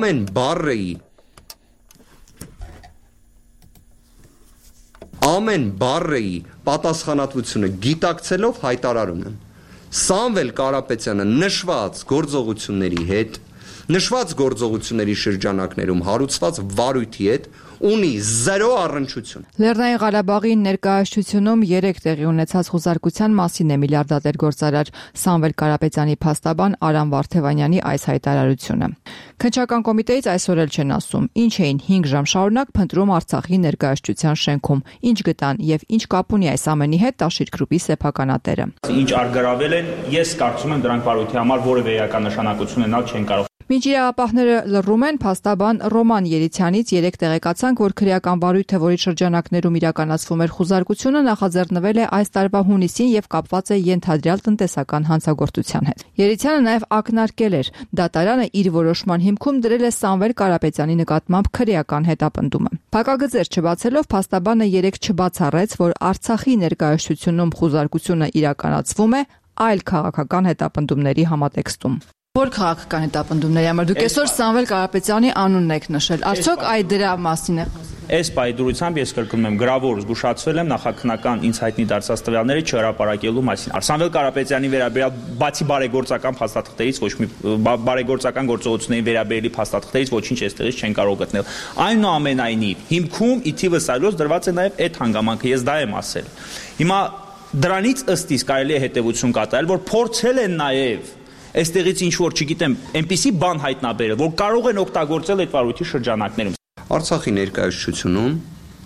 Speaker 16: Ամեն բառի պատասխանատվությունը գիտակցելով հայտարարում եմ։ Սամվել Կարապետյանը նշված գործողությունների հետ, նշված գործողությունների շրջանակներում հարուցված վարույթի հետ ունի 0 առնչություն։
Speaker 20: Լեռնային Ղարաբաղի ներկայացությունում 3 տեղի ունեցած խուզարկության մասին է միլիարդատեր գործարար Սամվել Կարապետյանի փաստաբան Արամ Վարդևանյանի այս հայտարարությունը։ Քննչական կոմիտեից այսօր էլ չեն ասում, ինչ էին 5 ժամ շարունակ փնտրում Արցախի ներկայացության շենքում, ինչ գտան եւ ինչ կապ ունի այս ամենի հետ Տաշիր գրուպի սեփականատերը։
Speaker 21: Ինչ արգարավել են, ես կարծում եմ դրանք վարույթի համար որևէ էական նշանակություն ունենալ չեն կարող։
Speaker 20: Մինչ իրավապահները լռում են, փաստաբան Ռոման Երիցյանից 3 տեղեկացանք, որ քրեական վարույթը, որի շրջանակներում իրականացվում էր խուզարկությունը, նախաձեռնվել է այս տարվա հունիսին եւ կապված է ենթադրյալ տնտեսական հանցագործության հետ։ Երիցյանը նաեւ ակնարկել էր, դատարանը իր որոշման հիմքում դրել է Սամվել Կարապետյանի նկատմամբ քրեական հետապնդումը։ Փակագծեր չբացելով, փաստաբանը 3 չբացառեց, որ Արցախի ներկայացությունում խուզարկությունը իրականացվում է այլ քաղաքական հետապնդումների համատեքստում։ Որ քաղաքական հետապնդումների համար դուք այսօր Սամվել Կարապետյանի անունն եք նշել։ Արդյոք այդ դրա մասին է։
Speaker 21: Այս պայդրությամբ ես կրկնում եմ գրավոր զգուշացվել եմ նախաքնական ինձ հայտնի դարձած տվյալները չհրապարակելու մասին։ Սամվել Կարապետյանի վերաբերյալ բացի բարեգործական փաստաթղթերից ոչ մի բարեգործական գործողությունների վերաբերելի փաստաթղթերից ոչինչ այստեղից չեն կարող գտնել։ Այնուամենայնիվ հիմքում ի թիվս այլոց դրված է նաև այդ հանգամանքը, ես դա եմ ասել։ Հիմա դրանից ըստ իս կարելի է հետևություն կատարել, որ փորձել են նաև այստեղից ինչ որ, չգիտեմ, այնպիսի բան հայտնաբերել, որ կարող են օգտագործել այդ վարույթի շրջանակներում։
Speaker 16: Արցախի ներկայացությունում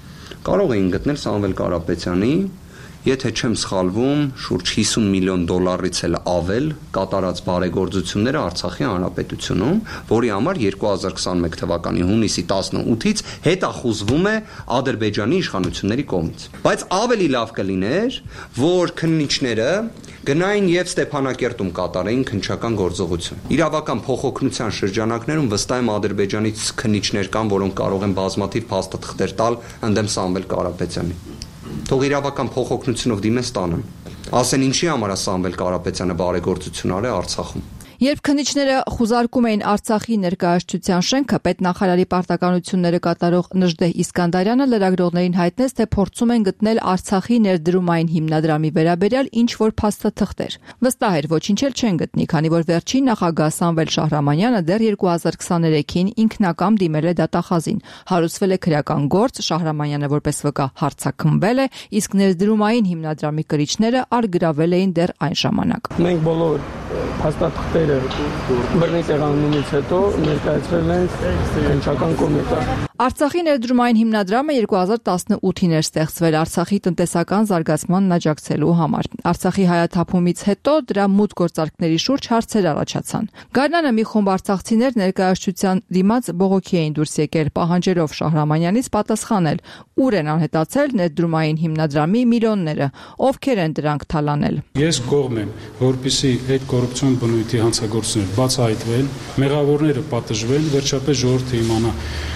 Speaker 16: կարող էին գտնել Սամվել Կարապետյանի, եթե չեմ սխալվում, շուրջ 50 միլիոն դոլարից էլ ավել կատարած բարեգործությունները Արցախի հանրապետությունում, որի համար 2021 թվականի հունիսի 18-ից հետախուզվում է Ադրբեջանի իշխանությունների կողմից։ Բայց ավելի լավ կլիներ, որ քննիչները գնային եւ Ստեփանակերտում կատարեին քննչական գործողություն։ Իրավական փոխօգնության շրջանակներում վստահ եմ Ադրբեջանից քննիչներ կան, որոնք կարող են բազմաթիվ փաստաթղթեր տալ ընդդեմ Սամվել Կարապետյանի։ Թող իրավական փոխօգնությունով դիմեն ստանան։ Ասեն ինչի համար է Սամվել Կարապետյանը բարեգործություն արել Արցախում։
Speaker 20: Երբ քննիչները խուզարկում էին Արցախի ներկայացության շենքը, պետնախարարի պարտականությունները կատարող Նժդեհ Իսկանդարյանը լրագրողներին հայտնեց, թե փորձում են գտնել Արցախի ներդրումային հիմնադրամի վերաբերյալ ինչ-որ փաստաթղթեր։ Վստահ էր, ոչինչ էլ չեն գտնի, քանի որ վերջին նախագահ Սամվել Շահրամանյանը դեռ 2023-ին ինքնակամ դիմել է դատախազին։ Հարուցվել է քրեական գործ, Շահրամանյանը որպես վկա հարցաքննվել է, իսկ ներդրումային հիմնադրամի կրիչները արգրավել էին դեռ այն ժամանակ։
Speaker 22: Մենք բոլոր փաստաթղթերը բռնի տեղանումից հետո ներկայացրել են քննչական կոմիտե։
Speaker 20: Արցախի ներդրումային հիմնադրամը 2018-ին էր ստեղծվել Արցախի տնտեսական զարգացմանն աջակցելու համար։ Արցախի հայաթափումից հետո դրա մուտք գործարքների շուրջ հարցեր առաջացան։ Գարնանը մի խումբ արցախցիներ ներկայացության դիմաց բողոքի էին դուրս եկել, պահանջելով Շահրամանյանից պատասխանել, ուր են անհետացել ներդրումային հիմնադրամի միլիոնները, ովքեր են դրանք թալանել։
Speaker 22: Ես կողմ եմ, որպեսզի այդ կոռուպցիոն բնույթի հանցագործությունները բացահայտվեն, մեղավորները պատժվեն, վերջապես ժողովուրդը իմանա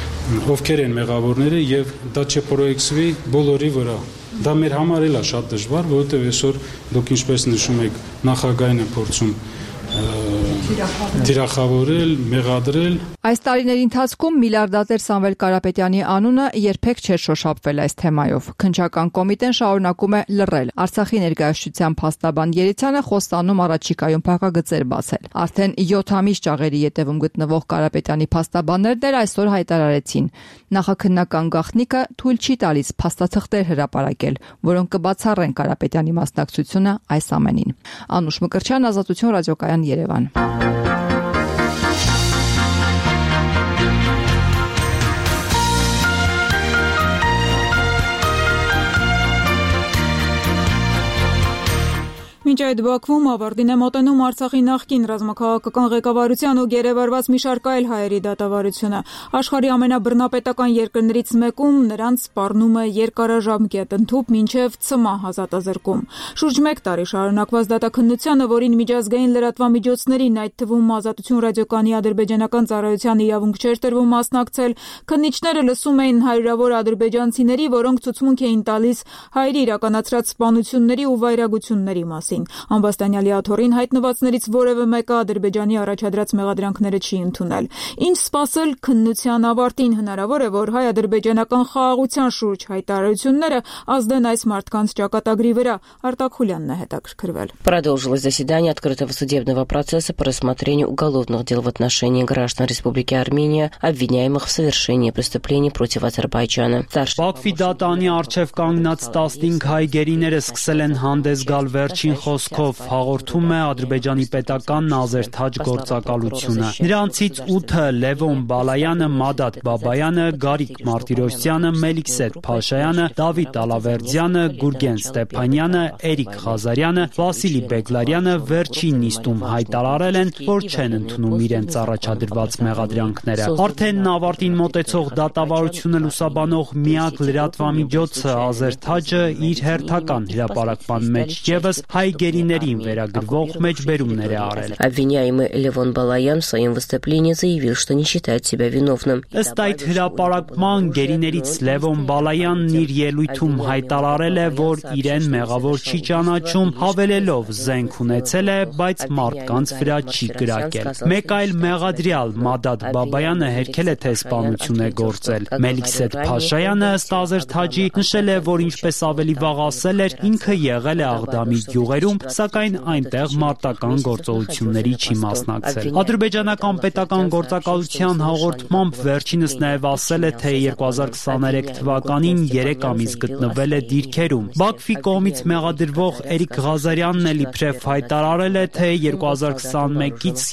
Speaker 22: ովքեր են մեղավորները եւ դա չփորոքսվի բոլորի վրա։ Դա մեր համար էլ է շատ դժվար, որովհետեւ այսօր դուք ինչպես նշում եք, նախագահին է փորձում դիրախավորել, մեղադրել։
Speaker 20: Այս տարիների ընթացքում միլիարդատեր Սամվել Կարապետյանի անունը երբեք չէր շոշափվել այս թեմայով։ Քննչական կոմիտեն շարունակում է լռել։ Արցախի ներկայացության փաստաբան Երիցյանը խոստանում առաջիկայում փակագծեր բացել։ Արդեն 7 ամիս ճաղերի ետևում գտնվող Կարապետյանի փաստաբաններն էլ այսօր հայտարարեցին. նախաքննական գաղտնիքը թույլ չի տալիս փաստաթղթեր հրապարակել, որոնք կբացառեն Կարապետյանի մասնակցությունը այս ամենին։ Անուշ Մկրտչյան, Ազատություն ռադիոկայան, Երևան։
Speaker 1: Մինչ այդ Բաքվում ավարտին է մոտենում Արցախի նախկին ռազմաքաղաքական ղեկավարության ու գերեվարված մի շարք այլ հայերի դատավարությունը։ Աշխարհի ամենաբռնապետական երկրներից մեկում նրանց սպառնում է երկարաժամկետ ընդհուպ մինչև ՑՄ ազատազրկում։ Շուրջ 1 տարի շարունակված դատաքննությանը, որին միջազգային լրատվամիջոցներին, այդ թվում Ազատություն ռադիոկայանի ադրբեջանական ծառայության իրավունք չէր տրվում մասնակցել, քննիչները լսում էին հարյուրավոր ադրբեջանցիների, որոնք ցուցմունք էին տալիս հայերի իրականացրած սպանությունների ու վայրագությունների մասին։ Ամբաստանյալի աթոռին հայտնվածներից որևէ մեկը Ադրբեջանի առաջադրած մեղադրանքները չի ընդունել։ Ինչ սպասել քննության ավարտին, հնարավոր է, որ հայ-ադրբեջանական խաղաղության շուրջ հայտարարությունները ազդեն այս մարդկանց ճակատագրի վրա։ Արտակ Խուլյանն է հետաքրքրվել։
Speaker 4: Продолжилось заседание открытого судебного процесса по рассмотрению уголовных дел в отношении граждан Республики Армения, обвиняемых в совершении преступлений против Азербайджана.
Speaker 5: Բաքվի դատանի առջև կանգնած 15 հայ գերիները սկսել են հանդես գալ վերջին խոսքով, հաղորդում է Ադրբեջանի պետական Ազերթաջ գործակալությունը։ Նրանցից 8-ը Լևոն Բալայանը, Մադադ Բաբայանը, Գարիկ Մարտիրոսյանը, Մելիքսետ Փաշայանը, Դավիթ Ալավերդյանը, Գուրգեն Ստեփանյանը, Էրիկ Ղազարյանը, Վասիլի Բեգլարյանը վերջին նիստում հայտարարել են, որ չեն ընդունում իրենց առաջադրված մեղադրանքները։ Արդեն ավարտին մոտեցող դատավարությունը լուսաբանող միակ լրատվամիջոցը Ազերթաջը իր հերթական հրապարակման մեջ ևս հայ գերիներին վերագրվող մեջբերումներ է արել։
Speaker 4: Обвиняемый Левон Балаян в своем выступлении заявил, что не считает себя виновным.
Speaker 5: Ըստ այդ հրապարակման գերիներից Լևոն Բալայանն իր ելույթում հայտարարել է, որ իրեն մեղավոր չի ճանաչում, հավելելով զենք ունեցել է, բայց մարդկանց վրա չի կրակել։ Մեկ այլ մեղադրյալ Մադադ Բաբայանը հերքել է, թե սպանություն է գործել։ Մելիքսետ Փաշայանը ըստ Ազերթաջի նշել է, որ ինչպես ավելի վաղ ասել էր, ինքը եղել է Աղդամի գյուղերում, սակայն այնտեղ մարտական գործողությունների չի մասնակցել։ Ադրբեջանական պետական գործակալության հաղորդմամբ վերջինս նաև ասել է, թե 2023 թվականին 3 ամիս գտնվել է դիրքերում։ Բաքվի կողմից մեղադրվող Էրիկ Ղազարյանն էլ իբրև հայտարարել է, թե 2021-ից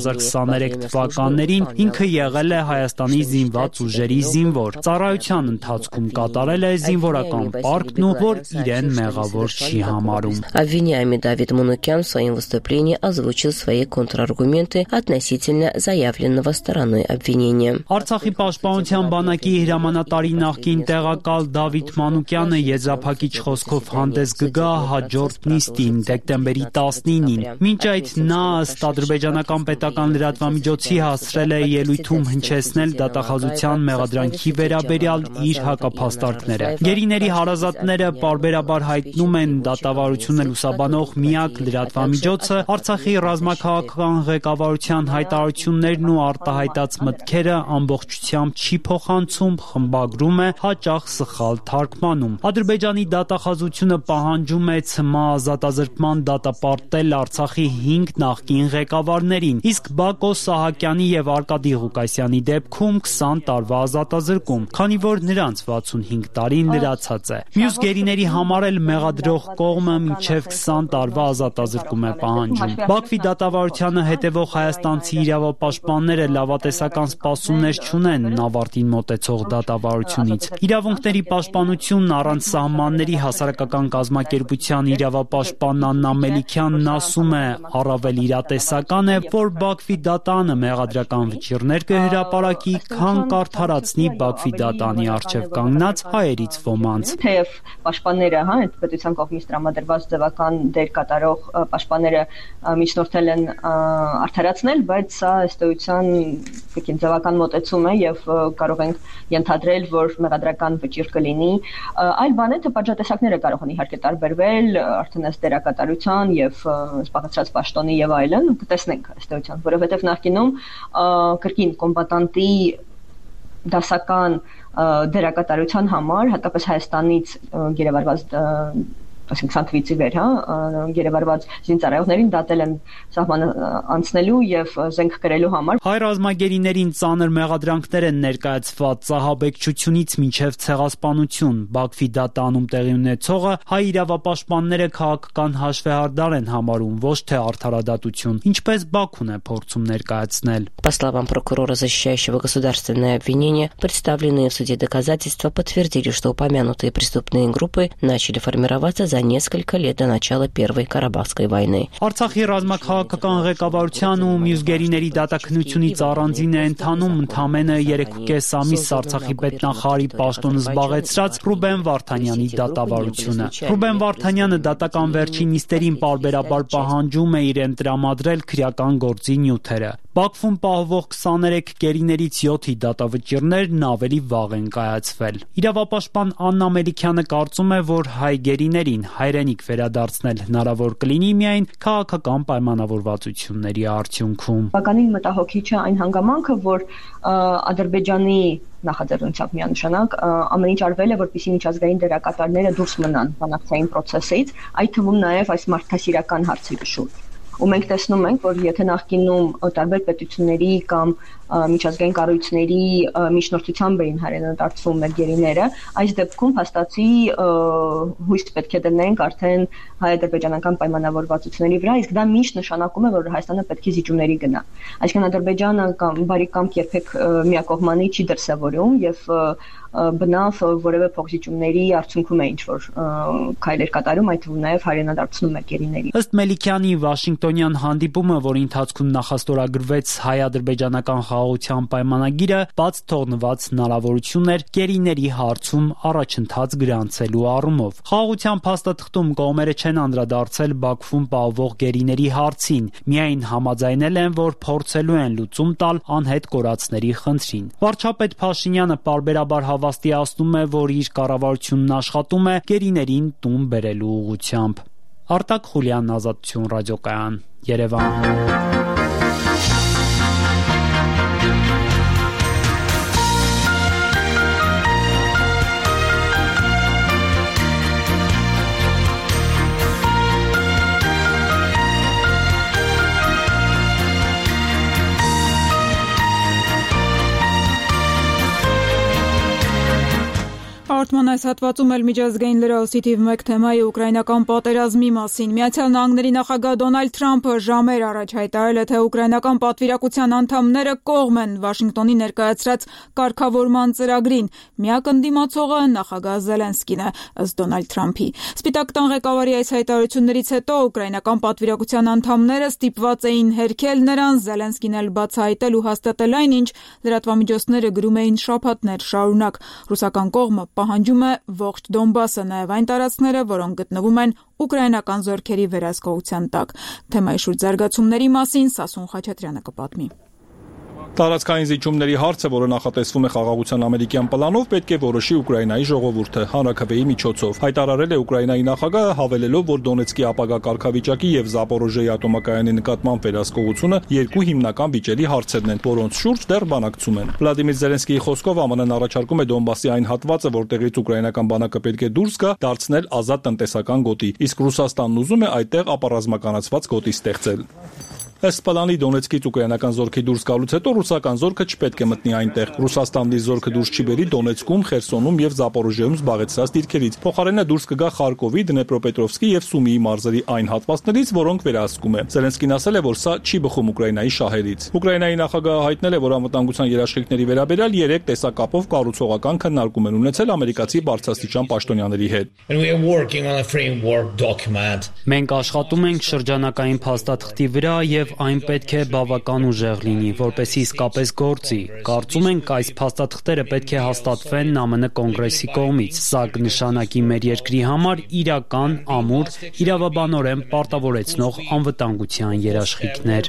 Speaker 5: 2023 թվականներին ինքը եղել է Հայաստանի զինված ուժերի զինվոր։ Ծառայության ընթացքում կատարել է զինվորական պարտքն ու որ իրեն մեղավոր չի համարում։
Speaker 4: Обвиняемый Давид Манукян в своем выступлении озвучил свои контраргументы относительно заявленного стороной обвинения.
Speaker 5: Արցախի պաշտպանության բանակի հրամանատարի նախկին տեղակալ Դավիթ Մանուկյանը եզրափակիչ խոսքով հանդես կգա հաջորդ նիստին դեկտեմբերի 19-ին։ Մինչ այդ նա ըստ ադրբեջանական պետական լրատվամիջոցի հասցրել է ելույթում հնչեցնել դատախազության մեղադրանքի վերաբերյալ իր հակափաստարկները։ Գերիների հարազատները պարբերաբար հայտնում են դատավարությունը լուսաբանող միակ լրատվամիջոցը Արցախի ռազմաքաղաքական ղեկավարության հայտարարություններն ու արտահայտած մտքերը ամբողջությամբ չի փոխանցում, խմբագրում է, հաճախ սխալ թարգմանում։ Ադրբեջանի դատախազությունը պահանջում է ՑՄ ազատազրկման դատապարտել Արցախի 5 նախկին ղեկավարներին, իսկ Բակո Սահակյանի եւ Արկադի Ղուկասյանի դեպքում 20 տարվա ազատազրկում, քանի որ նրանց 65 տարին լրացած է։ Մյուս գերիների համար էլ մեղադրող կողմը մինչև 20 տարվա ազատազրկում է պահանջում։ Բաքվի դատավարությանը հետևող հայաստանցի իրավապաշտպանները լավատեսական սպասումներ չունեն ավարտին մոտեցող դատավարությունից։ Իրավունքների պաշտպանությունն առանց սահմանների հասարակական կազմակերպության իրավապաշտպան Աննա Մելիքյանն ասում է, առավել իրատեսական է, որ Բաքվի դատանը մեղադրական վճիռներ կհրապարակի, քան կարդարացնի Բաքվի դատանի առջև կանգնած հայերից ոմանց։
Speaker 23: Թեև պաշտպանները, պետության կողմից տրամադրված ձևական դեր
Speaker 7: կատարող պաշտպանները միջնորդել են արդարացնել, բայց սա ըստ էության ձևական մոտեցում է եւ կարող ենք ենթադրել, որ մեղադրական վճիռ կլինի։ Այլ բան է, թե պատժատեսակները կարող են իհարկե տարբերվել, արդեն ըստ դերակատարության եւ զբաղեցրած պաշտոնի եւ այլն, կտեսնենք ըստ էության, որովհետեւ նախկինում կրկին կոմբատանտի դասական դերակատարության համար, հատկապես Հայաստանից գերեվարված այսինքն Սանթվիցի վեր, գերեվարված զինծառայողներին դատել են սահմանը անցնելու եւ զենք կրելու համար։
Speaker 5: Հայ ռազմագերիներին ծանր մեղադրանքներ են ներկայացված ծահաբեկչությունից մինչև ցեղասպանություն։ Բաքվի դատանում տեղի ունեցողը հայ իրավապաշտպանները քաղաքական հաշվեհարդար են համարում, ոչ թե արդարադատություն, ինչպես Բաքուն է փորձում ներկայացնել։
Speaker 4: По словам прокурора, защищающего государственное обвинение, представленные в суде доказательства подтвердили, что упомянутые преступные группы начали формироваться за несколько лет до начала Первой Карабахской войны.
Speaker 5: Արցախի ռազմաքաղաքական ղեկավարության ու մյուս գերիների դատաքննությունից առանձին է ընթանում ընդամենը 3.5 ամիս Արցախի պետնախարարի պաշտոնը զբաղեցրած Ռուբեն Վարդանյանի դատավարությունը։ Ռուբեն Վարդանյանը դատական վերջին նիստերին պարբերաբար պահանջում է իրեն տրամադրել քրեական գործի նյութերը։ Բաքվում պահվող 23 գերիներից 7-ի դատավճիռներն ավելի վաղ են կայացվել։ Իրավապաշտպան Աննա Մելիքյանը կարծում է, որ հայ գերիներին հայրենիք վերադարձնել հնարավոր կլինի միայն քաղաքական պայմանավորվածությունների արդյունքում։
Speaker 7: Բականին մտահոգիչ է այն հանգամանքը, որ Ադրբեջանի նախաձեռնությամբ միանշանակ ամեն ինչ արվել է, որպեսզի միջազգային դերակատարները դուրս մնան բանակցային process-ից, այդ թվում նաև այս մարդասիրական հարցերի շուրջ։ Ու մենք տեսնում ենք, որ եթե նախկինում տարբեր պետությունների կամ միջազգային կառույցների միջնորդությամբ էին հայրենադարձվում մեր գերիները, այս դեպքում հաստատի հույս պետք է դնենք արդեն հայ-ադրբեջանական պայմանավորվածությունների վրա, իսկ դա միշտ նշանակում է, որ Հայաստանը պետք է զիջումների գնա։ Այսինքն Ադրբեջանը կամ բարի կամք երբեք միակողմանի չի դրսևորում եւ բնավ որևէ փոխզիջումների արդյունքում է ինչ-որ քայլեր կատարում, այդ թվում նաև հայրենադարձնում է գերիների։
Speaker 5: Ըստ Մելիքյանի Վաշինգտոնյան հանդիպումը, որի ընթացքում նախաստորագրվեց հայ-ադրբեջանական խաղաղության պայմանագիրը, բաց թողնված հնարավորություն էր գերիների հարցում առաջընթաց գրանցելու առումով։ Խաղաղության փաստաթղթում կողմերը չեն անդրադարձել Բաքվում պահվող գերիների հարցին, միայն համաձայնել են, որ փորձելու են լուծում տալ անհետ կորածների խնդրին։ Վարչապետ Փաշինյանը պարբերաբար հավաստիացնում է, որ իր կառավարությունն աշխատում է գերիներին տուն բերելու ուղղությամբ։ Արտակ Խուլյան, Ազատություն ռադիոկայան, Երևան։
Speaker 1: Արտման այս հատվածում էլ միջազգային լրահոսի թիվ 1 թեմայի ուկրաինական պատերազմի մասին։ Միացյալ Նահանգների նախագահ Դոնալդ Թրամփը ժամեր առաջ հայտարարել է, թե ուկրաինական պատվիրակության անդամները կողմ են Վաշինգտոնի ներկայացրած կարգավորման ծրագրին։ Միակ ընդդիմացողը նախագահ Զելենսկին է, ըստ Դոնալդ Թրամփի։ Սպիտակ տան ղեկավարի այս հայտարարություններից հետո ուկրաինական պատվիրակության անդամները ստիպված էին հերքել նրան, Զելենսկին էլ բացահայտել ու հաստատել այն, ինչ լրատվամիջոցները գրում էին շաբաթներ շարունակ։ Ռուսական կողմը պահանջում է ողջ Դոնբասը, նաև այն տարածքները, որոնք գտնվում են ուկրաինական զորքերի վերահսկողության տակ։ Թեմայի շուրջ զարգացումների մասին Սասուն Խաչատրյանը կպատմի։
Speaker 10: Տարածքային զիջումների հարցը, որը նախատեսվում է խաղաղության ամերիկյան պլանով, պետք է որոշի Ուկրաինայի ժողովուրդը հանրաքվեի միջոցով։ Հայտարարել է Ուկրաինայի նախագահը, հավելելով, որ Դոնեցկի ապագա կարգավիճակի եւ Զապորոժիեի ատոմակայանի նկատմամբ վերահսկողությունը երկու հիմնական վիճելի հարցերն են, որոնց շուրջ դեռ բանակցում են։ Վլադիմիր Զելենսկիի խոսքով ԱՄՆ-ն առաջարկում է Դոնբասի այն հատվածը, որտեղից ուկրաինական բանակը պետք է դուրս գա, դարձնել ազատ տնտեսական գոտի, իսկ Ռուսաստանն ուզում է այդտեղ ապառազմականացված գոտի ստեղծել։ Ըստ պլանի Դոնեցկից ուկրաինական զորքի դուրս գալուց հետո ռուսական զորքը չպետք է մտնի այնտեղ։ Ռուսաստանն իր զորքը դուրս չի բերի Դոնեցկում, Խերսոնում եւ Զապորոժիեում զբաղեցրած դիրքերից։ Փոխարենը դուրս կգա Խարկովի, Դնեպրոպետրովսկի եւ Սումիի մարզերի այն հատվածներից, որոնք վերահսկում է։ Զելենսկին ասել է, որ սա չի բխում Ուկրաինայի շահերից։ Ուկրաինայի նախագահը հայտնել է, որ անվտանգության երաշխիքների վերաբերյալ 3 տեսակապով կառուցողական քննարկում են ունեցել ամերիկացի բարձրաստիճան պաշտոնյաների հետ։
Speaker 5: Մենք աշխատում ենք շրջանակային փաստաթղթի վրա եւ այն պետք է բավական ուժեղ լինի, որպեսզի իսկապես գործի։ Կարծում ենք, այս փաստաթղթերը պետք է հաստատվեն ԱՄՆ կոնգրեսի կողմից։ Սա կնշանակի մեր երկրի համար իրական, ամուր, իրավաբանորեն պարտավորեցնող անվտանգության երաշխիքներ։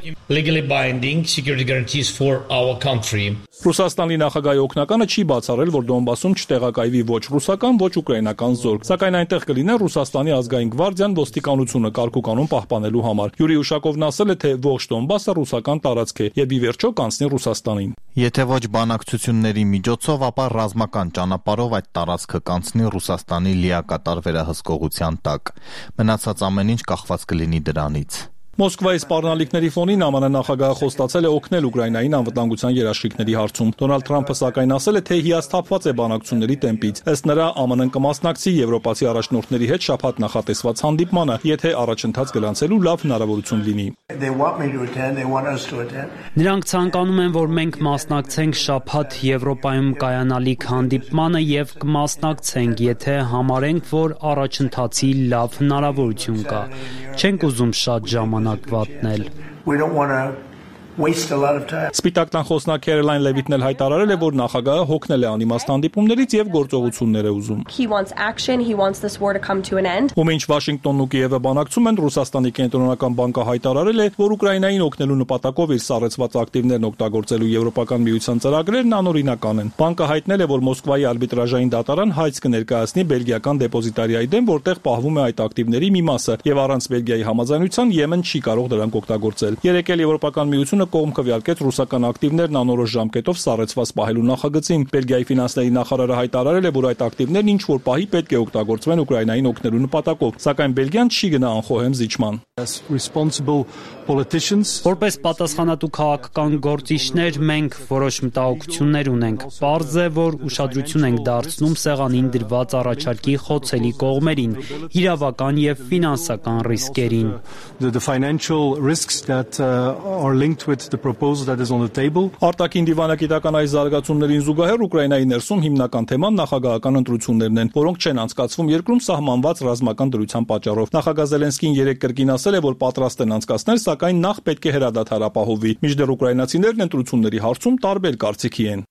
Speaker 10: Ռուսաստանի նախագահի օգնականը չի բացառել, որ Դոնբասում չտեղակայվի ոչ ռուսական, ոչ ուկրաինական զորք, սակայն այնտեղ կլինեն Ռուսաստանի ազգային գվարդիան ոստիկանությունը կարգուկանոն պահպանելու համար։ Յուրի Ուշակովն ասել է, թե ողջ Դոնբասը ռուսական տարածք է եւ ի վերջո կանցնի Ռուսաստանին։
Speaker 6: Եթե ոչ բանակցությունների միջոցով, ապա ռազմական ճանապարհով այդ տարածքը կանցնի Ռուսաստանի լիակատար վերահսկողության տակ։ Մնացած ամեն ինչ կախված կլինի դրանից։
Speaker 10: Մոսկվայի սպառնալիքների ֆոնին ԱՄՆ նախագահը խոստացել է օգնել Ուկրաինային անվտանգության երաշխիքների հարցում։ Դոնալդ Թրամփը սակայն ասել է, թե հիասթափված է բանակցությունների տեմպից։ Ըստ նրա, ԱՄՆ-ն կմասնակցի եվրոպացի առաջնորդների հետ շաբաթ նախատեսված հանդիպմանը, եթե առաջընթաց գրանցելու լավ հնարավորություն լինի։
Speaker 5: Նրանք ցանկանում են, որ մենք մասնակցենք շաբաթ Եվրոպայում կայանալիք հանդիպմանը եւ կմասնակցենք, եթե համարենք, որ առաջընթացի լավ հնարավորություն կա։ Չենք ուզում շատ ժամանակ վատնել։
Speaker 10: Սպիտակ տան խոսնակ Քերոլայն Լևիթն էլ հայտարարել է, որ նախագահը հոգնել է անիմաստ հանդիպումներից եւ գործողություններ է ուզում։ Ու մինչ Վաշինգտոնն ու Կիևը բանակցում են, Ռուսաստանի կենտրոնական բանկը հայտարարել է, որ Ուկրաինային օգնելու նպատակով իր սառեցված ակտիվներն օգտագործելու Եվրոպական միության ծրագրերն անօրինական են։ Բանկը հայտնել է, որ Մոսկվայի արբիտրաժային դատարան հայց կներկայացնի բելգիական դեպոզիտարիայի դեմ, որտեղ պահվում է այդ ակտիվների մի մասը, եւ առանց Բելգիայի համաձայնության Եմեն չի կարող դրանք օգտագործել։ Երեկ էլ Եվրոպական միությունը կողմ կվյարկեց ռուսական ակտիվներն անորոշ ժամկետով սառեցված պահելու նախագծին։ Բելգիայի ֆինանսների նախարարը հայտարարել է, որ այդ ակտիվներն ինչ որ պահի պետք է օգտագործվեն Ուկրաինային օգնելու նպատակով, սակայն Բելգիան չի գնա անխոհեմ զիջման։
Speaker 5: Որպես պատասխանատու քաղաքական գործիչներ մենք որոշ մտահոգություններ ունենք։ Պարզ է, որ ուշադրություն ենք դարձնում սեղանին դրված առաջարկի խոցելի կողմերին, իրավական եւ ֆինանսական ռիսկերին։
Speaker 10: Արտաքին դիվանագիտական այս զարգացումներին զուգահեռ Ուկրաինայի ներսում հիմնական թեման նախագահական ընտրություններն են, որոնք չեն անցկացվում երկրում սահմանված ռազմական դրության պատճառով։ Նախագահ Զելենսկին երեկ կրկին ասել է, որ պատրաստ են անցկացնել, սակայն նախ պետք է հրադադար ապահովվի։ Մինչդեռ ուկրաինացիներն ընտրությունների հարցում տարբեր կարծիքի են։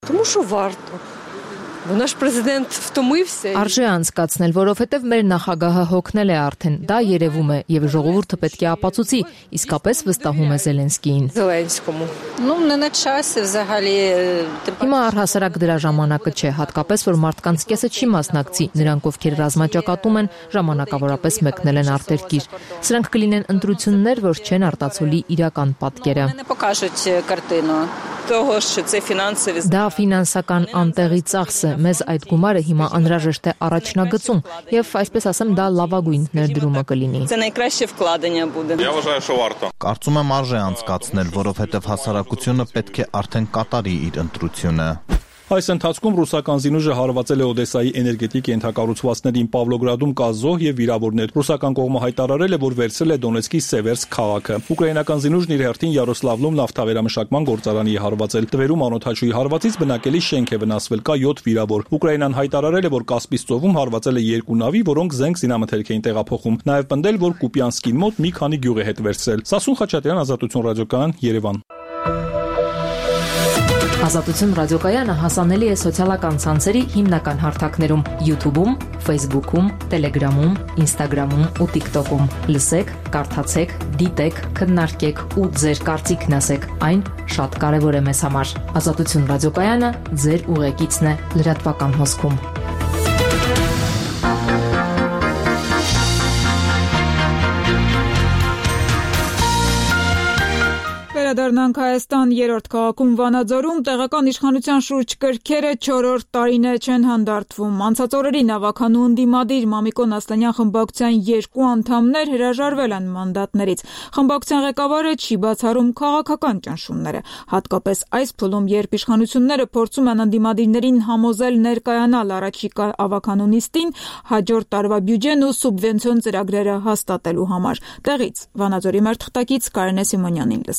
Speaker 20: Արժե անցկացնել, որովհետև մեր նախագահը հոգնել է արդեն, դա երևում է, եւ ժողովուրդը պետք է ապացուցի, իսկապես վստահում է Զելենսկիին։ Հիմա առհասարակ դրա ժամանակը չէ, հատկապես որ մարդկանց կեսը չի մասնակցի, նրանք ովքեր ռազմաճակատում են, ժամանակավորապես մեկնել են արտերկիր։ Սրանք կլինեն ընտրություններ, որ չեն արտացոլի իրական պատկերը։ Դա ֆինանսական անտեղի ծախս է, մեզ այդ գումարը հիմա անհրաժեշտ է առաջնագծում եւ այսպես ասեմ դա լավագույն ներդրումը կլինի։
Speaker 6: Կարծում եմ արժե անցկացնել, որովհետեւ հասարակությունը պետք է արդեն կատարի իր ընտրությունը։
Speaker 10: Այս ընթացքում ռուսական զինուժը հարվածել է Օդեսայի էներգետիկ ենթակառուցվածքներին, Պավլոգրադում կա զոհ եւ վիրավորներ։ Ռուսական կողմը հայտարարել է, որ վերցրել է Դոնեցկի Սևերսկ քաղաքը։ Ուկրաինական զինուժն իր հերթին Յարոսլավլում նավթավերամշակման գործարանի է հարվածել։ Տվերում անօթաչուի հարվածից բնակելի շենք է վնասվել, կա 7 վիրավոր։ Ուկրաինան հայտարարել է, որ Կասպից ծովում հարվածել է 2 նավի, որոնք զենք զինամթերք էին տեղափոխում։ Նաեւ պնդել, որ Կուպյանսկին մոտ մի քանի գյուղ է հետ վերցրել։ Սասուն Խաչատրյան, Ազատություն ռադիոկայան, Երևան։
Speaker 20: Ազատություն ռադիոկայանը հասանելի է սոցիալական ցանցերի հիմնական հարթակներում՝ YouTube-ում, Facebook-ում, Telegram-ում, Instagram-ում ու TikTok-ում։ Լսեք, կարդացեք, դիտեք, քննարկեք ու ձեր կարծիքն ասեք։ Այն շատ կարևոր է մեզ համար։ Ազատություն ռադիոկայանը ձեր ուղեկիցն է լրատվական հոսքում։
Speaker 1: Վերադառնանք Հայաստան, երրորդ քաղաքում Վանաձորում տեղական իշխանության շուրջ կրքերը 4-րդ տարին է չեն հանդարտվում։ Անցած օրերի նավականու ընդդիմադիր Մամիկոն Ասլանյան խմբակցության 2 անդամներ հրաժարվել են մանդատներից։ Խմբակցության ղեկավարը չի բացառում քաղաքական ճնշումները, հատկապես այս փուլում, երբ իշխանությունները փորձում են ընդդիմադիրներին համոզել ներկայանալ առաջիկա ավականու նիստին հաջորդ տարվա բյուջեն ու սուբվենցիոն ծրագրերը հաստատելու համար։ Տեղից Վանաձորի մեր թղթակից Կարինե Սիմոնյանին լսենք։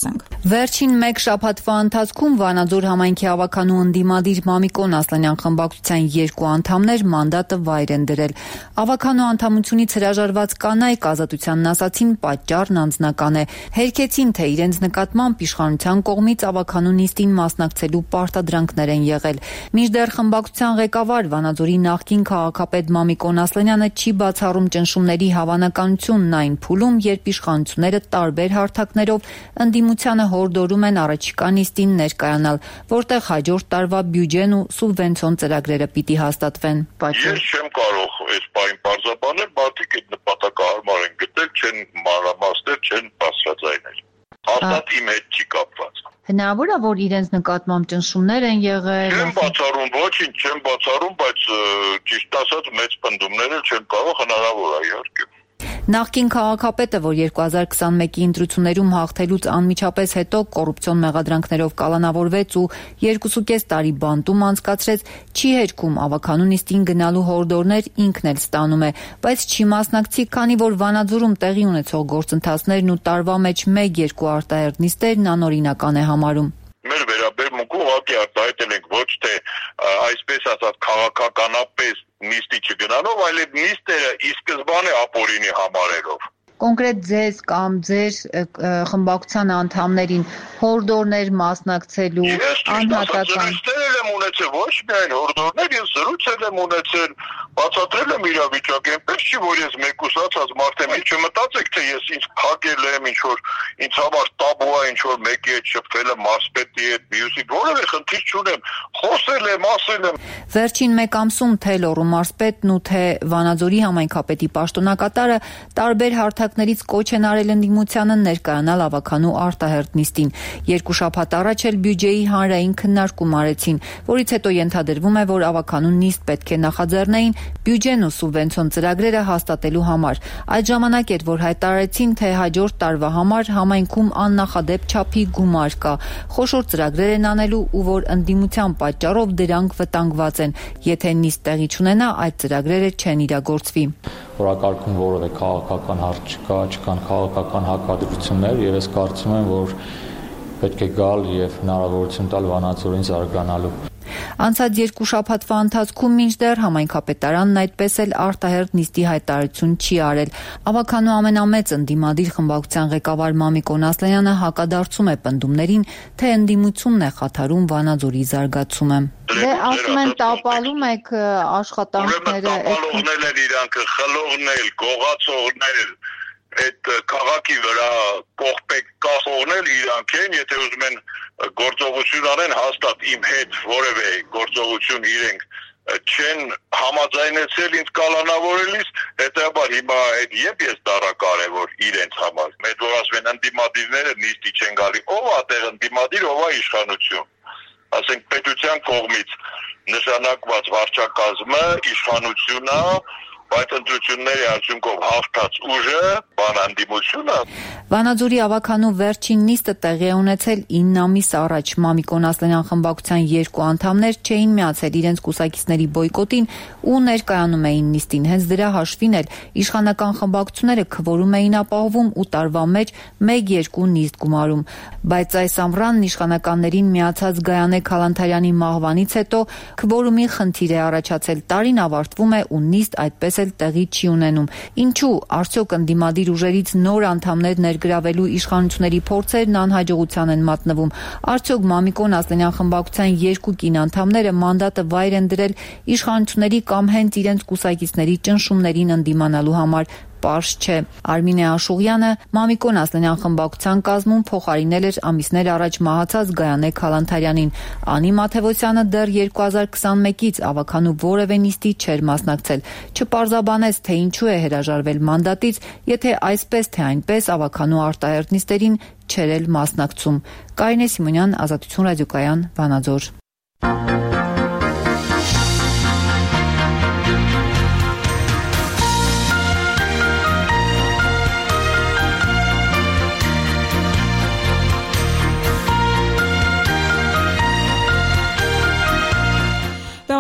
Speaker 8: Վերջին մեկ շաբաթվա ընթացքում Վանաձոր համայնքի ավականու ընդդիմադիր Մամիկոն Ասլանյան խմբակցության 2 անդամներ մանդատը վայր են դրել։ Ավականու անդամությունից հրաժարված կանայք Ազատությանն ասացին պատճառն անձնական է։ Հերքեցին, թե իրենց նկատմամբ իշխանության կողմից ավականու նիստին մասնակցելու պարտադրանքներ են եղել։ Մինչդեռ խմբակցության ղեկավար Վանաձորի նախկին քաղաքապետ Մամիկոն Ասլանյանը չի բացառում ճնշումների հավանականությունն այն փուլում, երբ իշխանությունները տարբեր հարթակներով ընդդիմությանը հորդորում են առաջիկա նիստին ներկայանալ, որտեղ հաջորդ տարվա բյուջեն ու սուբվենցիոն ծրագրերը պիտի հաստատվեն։
Speaker 12: Ես չեմ կարող այս բանը բարձրաբանել, մարդիկ այդ նպատակը հարմար են գտել, չեն մանրամասներ, չեն բարձրաձայնել։ Հաստատ իմ հետ չի կապված։
Speaker 8: Հնարավոր է, որ իրենց նկատմամբ ճնշումներ են եղել։
Speaker 12: Չեմ բացառում, ոչինչ չեմ բացառում, բայց ճիշտ ասած մեծ պնդումներ էլ չեմ կարող, հնարավոր է իհարկե։
Speaker 8: Նախկին քաղաքապետը, որ 2021-ի ընտրություններում հաղթելուց անմիջապես հետո կոռուպցիոն մեղադրանքներով կալանավորվեց ու 2.5 տարի բանտում անցկացրեց, չի հերքում ավականու նիստին գնալու հորդորներ ինքն էլ ստանում է, բայց չի մասնակցի, քանի որ Վանաձորում տեղի ունեցող գործընթացներն ու տարվա մեջ 1-2 արտահերթ նիստերն անօրինական է համարում։
Speaker 12: Մեր վերաբերմունքով ուղղակի արտահայտել ենք ոչ թե այսպես ասած քաղաքականապես նիստի չգնալով, այլև նիստերը ի սկզբանե ապօրինի համարելով։
Speaker 8: Կոնկրետ ձեզ կամ ձեր խմբակցության անդամներին հորդորներ մասնակցելու անհատական
Speaker 12: զրույցներ եմ ունեցել, ոչ միայն հորդորներ, ես զրույցեր եմ ունեցել, բացատրել եմ իրավիճակը, այնպես չի, որ ես մեկուսացած մարդ եմ, չմտածեք, թե ես ինձ փակել եմ, ինչ որ ինձ համար տաբու է, ինչ որ մեկի հետ շփվելը, մարզպետի հետ, մյուսի, որևէ խնդիր չունեմ, խոսել եմ, ասել եմ։
Speaker 8: Վերջին մեկ ամսում թե Լոռու մարզպետն ու թե Վանաձորի համայնքապետի պաշտոնակատարը տարբեր հարթակներից կոչ են արել ընդդիմությանը ներկայանալ ավականու արտահերթ նիստին։ 2 շաբաթ առաջ էլ բյուջեի հանրային քննարկում արեցին, որից հետո ենթադրվում է, որ ավականու նիստ պետք է նախաձեռնեին բյուջեն ու սուբվենցիոն ծրագրերը հաստատելու համար։ Այդ ժամանակ էր, որ հայտարարեցին, թե հաջորդ տարվա համար համայնքում աննախադեպ չափի գումար կա, խոշոր ծրագրեր են անելու ու որ ընդդիմության պատճառով դրանք վտանգված են։ Եթե նիստ տեղի չունենա, այդ ծրագրերը չեն իրագործվի։
Speaker 23: Օրակարգում որևէ քաղաքական հարց չկան քաղաքական հակադրություններ եւ ես կարծում եմ, որ պետք է գալ եւ հնարավորություն տալ Վանաձորին զարգանալու։
Speaker 8: Անցած 2 շաբաթվա ընթացքում մինչդեռ համայնքապետարանն այդպես էլ արտահերթ նիստի հայտարարություն չի արել։ Ավականու ամենամեծ ընդդիմադիր խմբակցության ղեկավար Մամիկոն Ասլանյանը հակադարձում է պնդումներին, թե ընդդիմությունն է խաթարում Վանաձորի զարգացումը։
Speaker 12: Դե
Speaker 8: ասում են տապալում եք աշխատանքները,
Speaker 12: տապալողներ են իրանք, խլողներ, գողացողներ, այդ քաղաքի վրա կողպեք կախողներ իրանք են, եթե ուզում են գործողություն անեն, հաստատ իմ հետ որևէ գործողություն իրենք չեն համաձայնեցել ինձ կալանավորելիս, հետեւաբար հիմա այդ եւ ես դառա կարևոր իրենց համար։ Մեծ որ ասում են ընդդիմադիրները նիստի չեն գալի, ով է այդտեղ ընդդիմադիր, ով է իշխանություն։ Ասենք պետության կողմից նշանակված վարչակազմը, իշխանությունը, բայց ընտրությունների արդյունքով հաղթած ուժը, բանանդիմությունը։
Speaker 8: Վանաձորի ավականու վերջին նիստը տեղի է ունեցել 9 ամիս առաջ։ Մամիկոն Ասլանյան խմբակցության 2 անդամներ չէին միացել իրենց կուսակիցների բոյկոտին ու ներկայանում էին նիստին։ Հենց դրա հաշվին էլ իշխանական խմբակցությունները քվորում էին ապահովում ու տարվա մեջ 1-2 նիստ գումարում։ Բայց այս ամռանն իշխանականներին միացած Գայանե Քալանթարյանի մահվանից հետո քվորումի խնդիր է առաջացել։ Տարին ավարտվում է ու նիստ այդպես էլ տեղի չի ունենում։ Ինչու արդյոք ընդդիմադիր ուժերից նոր անդամներ ներգրավելու իշխանությունների փորձերն անհաջողության են մատնվում։ Արդյոք Մամիկոն Ասլանյան խմբակցության 2 կին անդամները մանդատը վայր են դրել իշխանությունների կամ հենց իրենց կուսակիցների ճնշումներին ընդդիմանալու համար։ Պարզ չէ։ Արմինե Աշուղյանը Մամիկոն Ասլանյան խմբակցության կազմում փոխարինել էր ամիսներ առաջ մահացած Գայանե Քալանթարյանին։ Անի Մաթևոսյանը դեռ 2021-ից ավականու որևէ նիստի չէր մասնակցել։ Չպարզաբանեց, թե ինչու է հրաժարվել մանդատից, եթե այսպես թե այնպես ավականու արտահերթ նիստերին չէր էլ մասնակցում։ Կարինե Սիմոնյան, Ազատություն ռադիոկայան, Վանաձոր։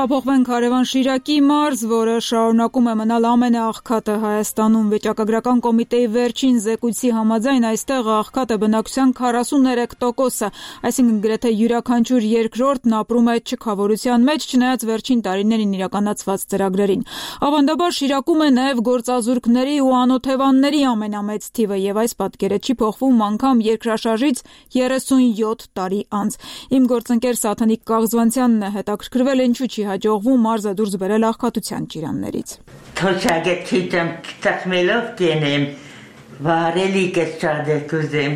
Speaker 1: Տեղափոխվենք հարևան Շիրակի մարզ, որը շարունակում է մնալ ամենաաղքատը Հայաստանում։ Վիճակագրական կոմիտեի վերջին զեկույցի համաձայն այստեղ աղքատը բնակչության 43%-ը, այսինքն գրեթե յուրաքանչյուր երկրորդն ապրում է չքավորության մեջ, չնայած վերջին տարիներին իրականացված ծրագրերին։ Ավանդաբար Շիրակում է նաև գործազուրկների ու անօթևանների ամենամեծ թիվը, եւ այս պատկերը չի փոխվում անգամ երկրաշարժից 37 տարի անց։ Իմ գործընկեր Սաթանիկ Կաղզվանցյանն է հետաքրքրվել, ինչու չի հաջողվում մարզը դուրս բերել աղքատության ճիրաններից։
Speaker 2: Թոշակետ չիտեմ տախմելով կենեմ, վարելիք ես շատ է կուզեմ։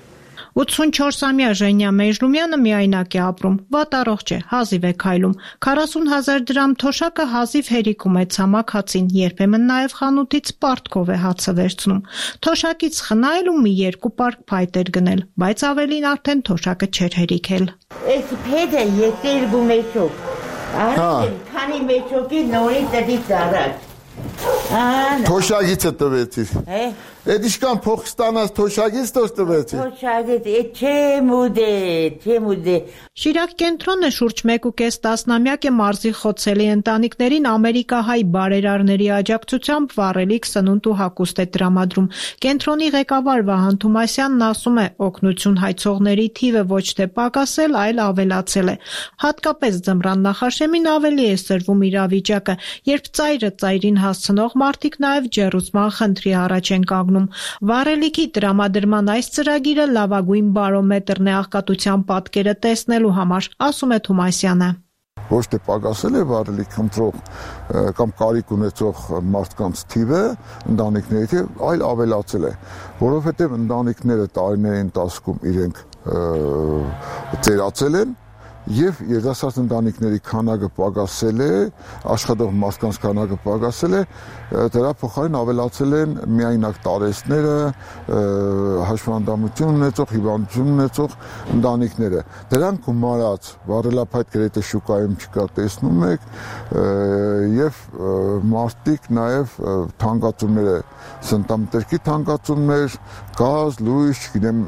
Speaker 9: 84-ամյա Ժենյա Մեժրումյանը միայնակ է ապրում, վատառողջ է, հազիվ է քայլում, 40,000 դրամ թոշակը հազիվ հերիքում է ցամաք հացին, երբեմն նաև խանութից պարտքով է հացը վերցնում, թոշակից խնայել ու մի երկու պարկ փայտեր գնել, բայց ավելին արդեն թոշակը չէր հերիքել։
Speaker 2: Այս փեդը երկու մեջոք, արդեն քանի մեջոքի նորի տնից առաջ։
Speaker 13: Թոշակից է տվեցիր։ Էդ իշքան փող ստանաս թոշակից դուրս տվեցիր։
Speaker 2: Թոշակից չեմ ուդե։
Speaker 9: Շիրակ կենտրոնը շուրջ 1.5 տասնամյակ է մարզի խոցելի ընտանիքներին ամերիկահայ բարերարների աջակցությամբ վառելիք, սնունդ ու հագուստ է տրամադրում։ Կենտրոնի ղեկավար Վահան Թումասյանն ասում է, օգնություն հայցողների թիվը ոչ թե պակասել, այլ ավելացել է։ Հատկապես ձմռան նախաշեմին ավելի է սրվում իրավիճակը, երբ ծայրը ծայրին հասցնող մարդիկ նաև ջեռուցման խնդրի առաջ են կանգնում։ Վառելիքի տրամադրման այս ծրագիրը լավագույն բարոմետրն է աղքատության պատկերը տեսնելու համար, ասում է Թումասյանը։
Speaker 13: Ոչ թե պակասել է վառելիք խնդրող կամ կարիք ունեցող մարդկանց թիվը, ընտանիքների թիվը, այլ ավելացել է, որովհետև ընտանիքները տարիների ընթացքում իրենք ծերացել են եւ երիտասարդ ընտանիքների քանակը պակասել է, աշխատող մարդկանց քանակը պակասել է, դրա փոխարեն ավելացել են միայնակ տարեցները, հաշվանդամություն ունեցող, հիվանդություն ունեցող ընտանիքները։ Դրանք գումարած վառելափայտ գրեթե շուկայում չկա, տեսնում եք, եւ մարդիկ նաեւ թանկացումները, սննդամթերքի թանկացումներ, գազ, լույս, չգիտեմ,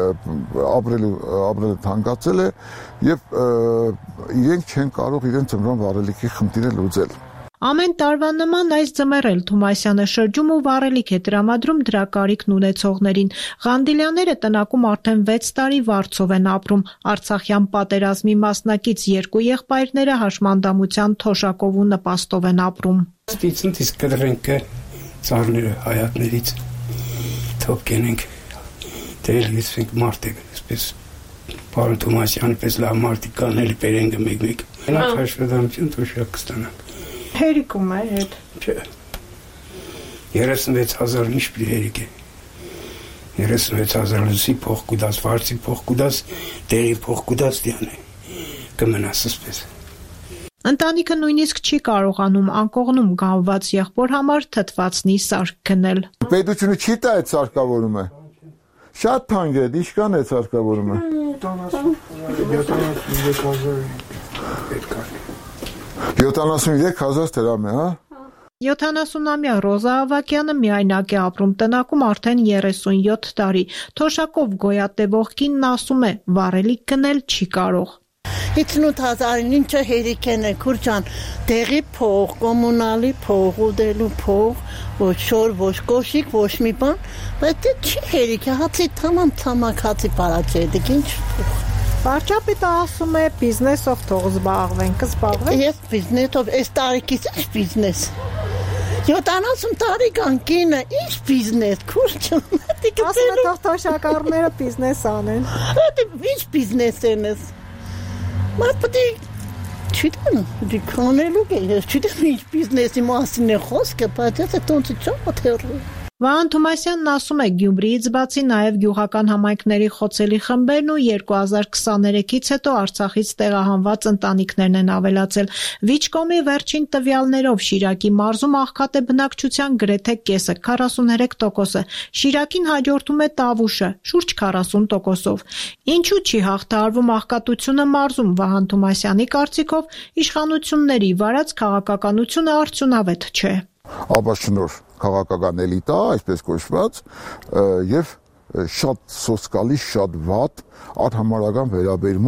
Speaker 13: ապրելը թանկացել է եւ իրենք չեն կարող իրենց ձմռան վառելիքի խնդիրը լուծել։
Speaker 9: Ամեն տարվա նման այս ձմեռ էլ Թումասյանը շրջում ու վառելիք է տրամադրում դրա կարիքն ունեցողներին։ Ղանդիլյանները տնակում արդեն 6 տարի վարձով են ապրում։ Արցախյան պատերազմի մասնակից երկու եղբայրները հաշմանդամության թոշակով ու նպաստով են ապրում։
Speaker 22: Ստիցնից կդրենք ծառները հայատներից թող կենենք դելից ենք մարտիկ այսպես Պարոն Թումասյանի պես լավ մարդիկ կան էլի բերենք մեկ-մեկ։ Նա հաշվետվություն թոշակ կստանան։
Speaker 9: Հերիքում է հետ։
Speaker 22: Չէ։ 36,000 ինչ պիտի հերիք է։ 36,000 լուսի փող կուտած, վարձի փող կուտած, դերի փող կուտած դիան է։ Կմնաս ասպես։
Speaker 9: Ընտանիքը նույնիսկ չի կարողանում անկողնում գանված եղբոր համար թթվածնի սարք գնել։
Speaker 13: Պետությունը չի տա այդ սարքավորումը։ Շատ թանկ է, ինչքան է սարքավորումը։ 73,000 դրամ է, հա։
Speaker 9: 70-ամյա Ռոզա Ավակյանը միայնակ է ապրում տնակում արդեն 37 տարի։ Թոշակով գոյատևող կինն ասում է, վառելիք գնել չի կարող։
Speaker 2: 58,000-ին ինչը հերիքեն է, քուրջան, դեղի փող, կոմունալի փող, ուդելու փող, ոչ շոր, ոչ կոշիկ, ոչ մի բան, բայց դա չի հերիք, հացի թամամ ցամաք հացի պարաչեդիկ, ինչ փող։
Speaker 9: Վարչապետը ասում է բիզնեսով թող զբաղվենք, կզբաղվենք։
Speaker 2: Ես բիզնեսով, այս տարիքից ինչ բիզնես։ 70 տարեկան կինը, ինչ բիզնես, քուրջան։
Speaker 9: Ասում է թող թոշակառները բիզնես անեն։
Speaker 2: Ինչ բիզնես են ես։ Մապտի չիտեմ, դի կանելու է, ես չիտեմ ինչ բիզնեսի մասին է խոսքը, բայց ես այդոնց չեմ աթերու։
Speaker 9: Վահան Թումասյանն ասում է, Գյումրիից բացի նաև գյուղական համայնքների խոցելի խմբերն ու 2023-ից հետո Արցախից տեղահանված ընտանիքներն են ավելացել։ Վիճկոմի վերջին տվյալներով Շիրակի մարզում աղքատ է բնակչության գրեթե կեսը, 43%-ը։ Շիրակին հաջորդում է Տավուշը, շուրջ 40%-ով։ Ինչու չի հաղթահարվում աղքատությունը մարզում, Վահան Թումասյանի կարծիքով իշխանությունների վարած քաղաքականությունը արդյունավետ չէ։
Speaker 13: Աբաշնոր քաղաքական էլիտա, այսպես կոչված, եւ շատ սոսկալի, շատ վատ արհամարհական վերաբերմունք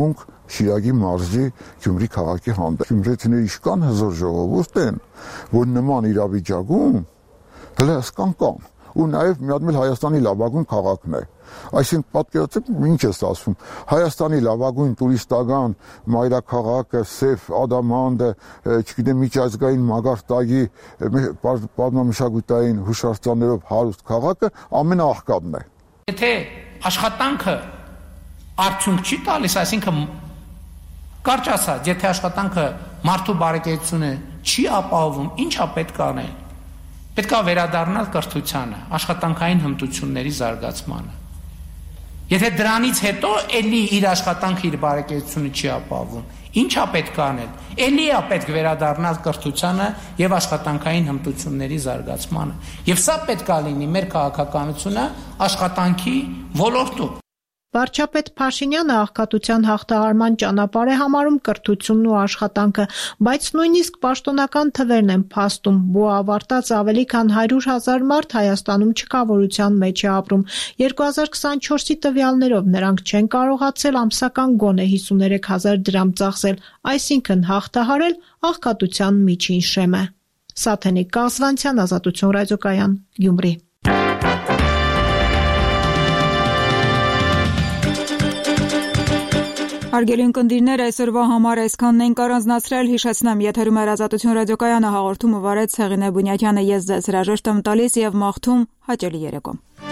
Speaker 13: Շիրակի մարզի Գյումրի քաղաքի հանդեպ։ Գյումրեցիները իշքան հզոր ժողովուրդ են, որ նման իրավիճակում հլասկան կան։ Ու նաև մի հատ էլ Հայաստանի լավագույն քաղաքն է։ Այսինքն պատկերացրեք ինչ է ասում Հայաստանի լավագույն տուրիստական մայրաքաղաքը, Սև Ադամանդը, չգիտեմ միջազգային մագարտակի պատմամշակութային հուշարձաններով հարուստ քաղաքը ամենաաղքատն է։
Speaker 11: Եթե աշխատանքը արդյունք չի տալիս, այսինքն կարճ ասած, եթե աշխատանքը մարդու բարեկեցությունը չի ապահովում, ինչա պետք անել։ Պետք է վերադառնալ կրթությանը, աշխատանքային հմտությունների զարգացմանը։ Եթե դրանից հետո էլի իր աշխատանքը իր բարեկեցությունը չի ապահովում, ինչա պետք անել։ Էլի է պետք վերադառնալ կրթությանը եւ աշխատանքային հմտությունների զարգացմանը։ Եվ սա պետք է լինի մեր քաղաքականությունը աշխատանքի ոլորտում։
Speaker 9: Վարչապետ Փաշինյանը աղքատության հաղթահարման ճանապարհ է համարում կրթությունն ու աշխատանքը, բայց նույնիսկ պաշտոնական թվերն են փաստում։ Բու ավարտած ավելի քան 100,000 մարդ Հայաստանում չկավորության մեջ է ապրում։ 2024-ի տվյալներով նրանք չեն կարողացել ամսական գոնե 53,000 դրամ ծախսել, այսինքն հաղթահարել աղքատության միջին շեմը։ Սաթենիկ Կազվանցյան, Ազատություն ռադիոկայան, Գյումրի։
Speaker 1: Հարգելի ունկնդիրներ, այսօրվա համար այսքանն ենք առանձնացրել, հիշեցնեմ, եթերում էր Ազատություն ռադիոկայանը, հաղորդումը վարեց Հեղինե Բունյակյանը, ես ձեզ հրաժեշտ եմ տալիս եւ մաղթում հաճելի երեկո։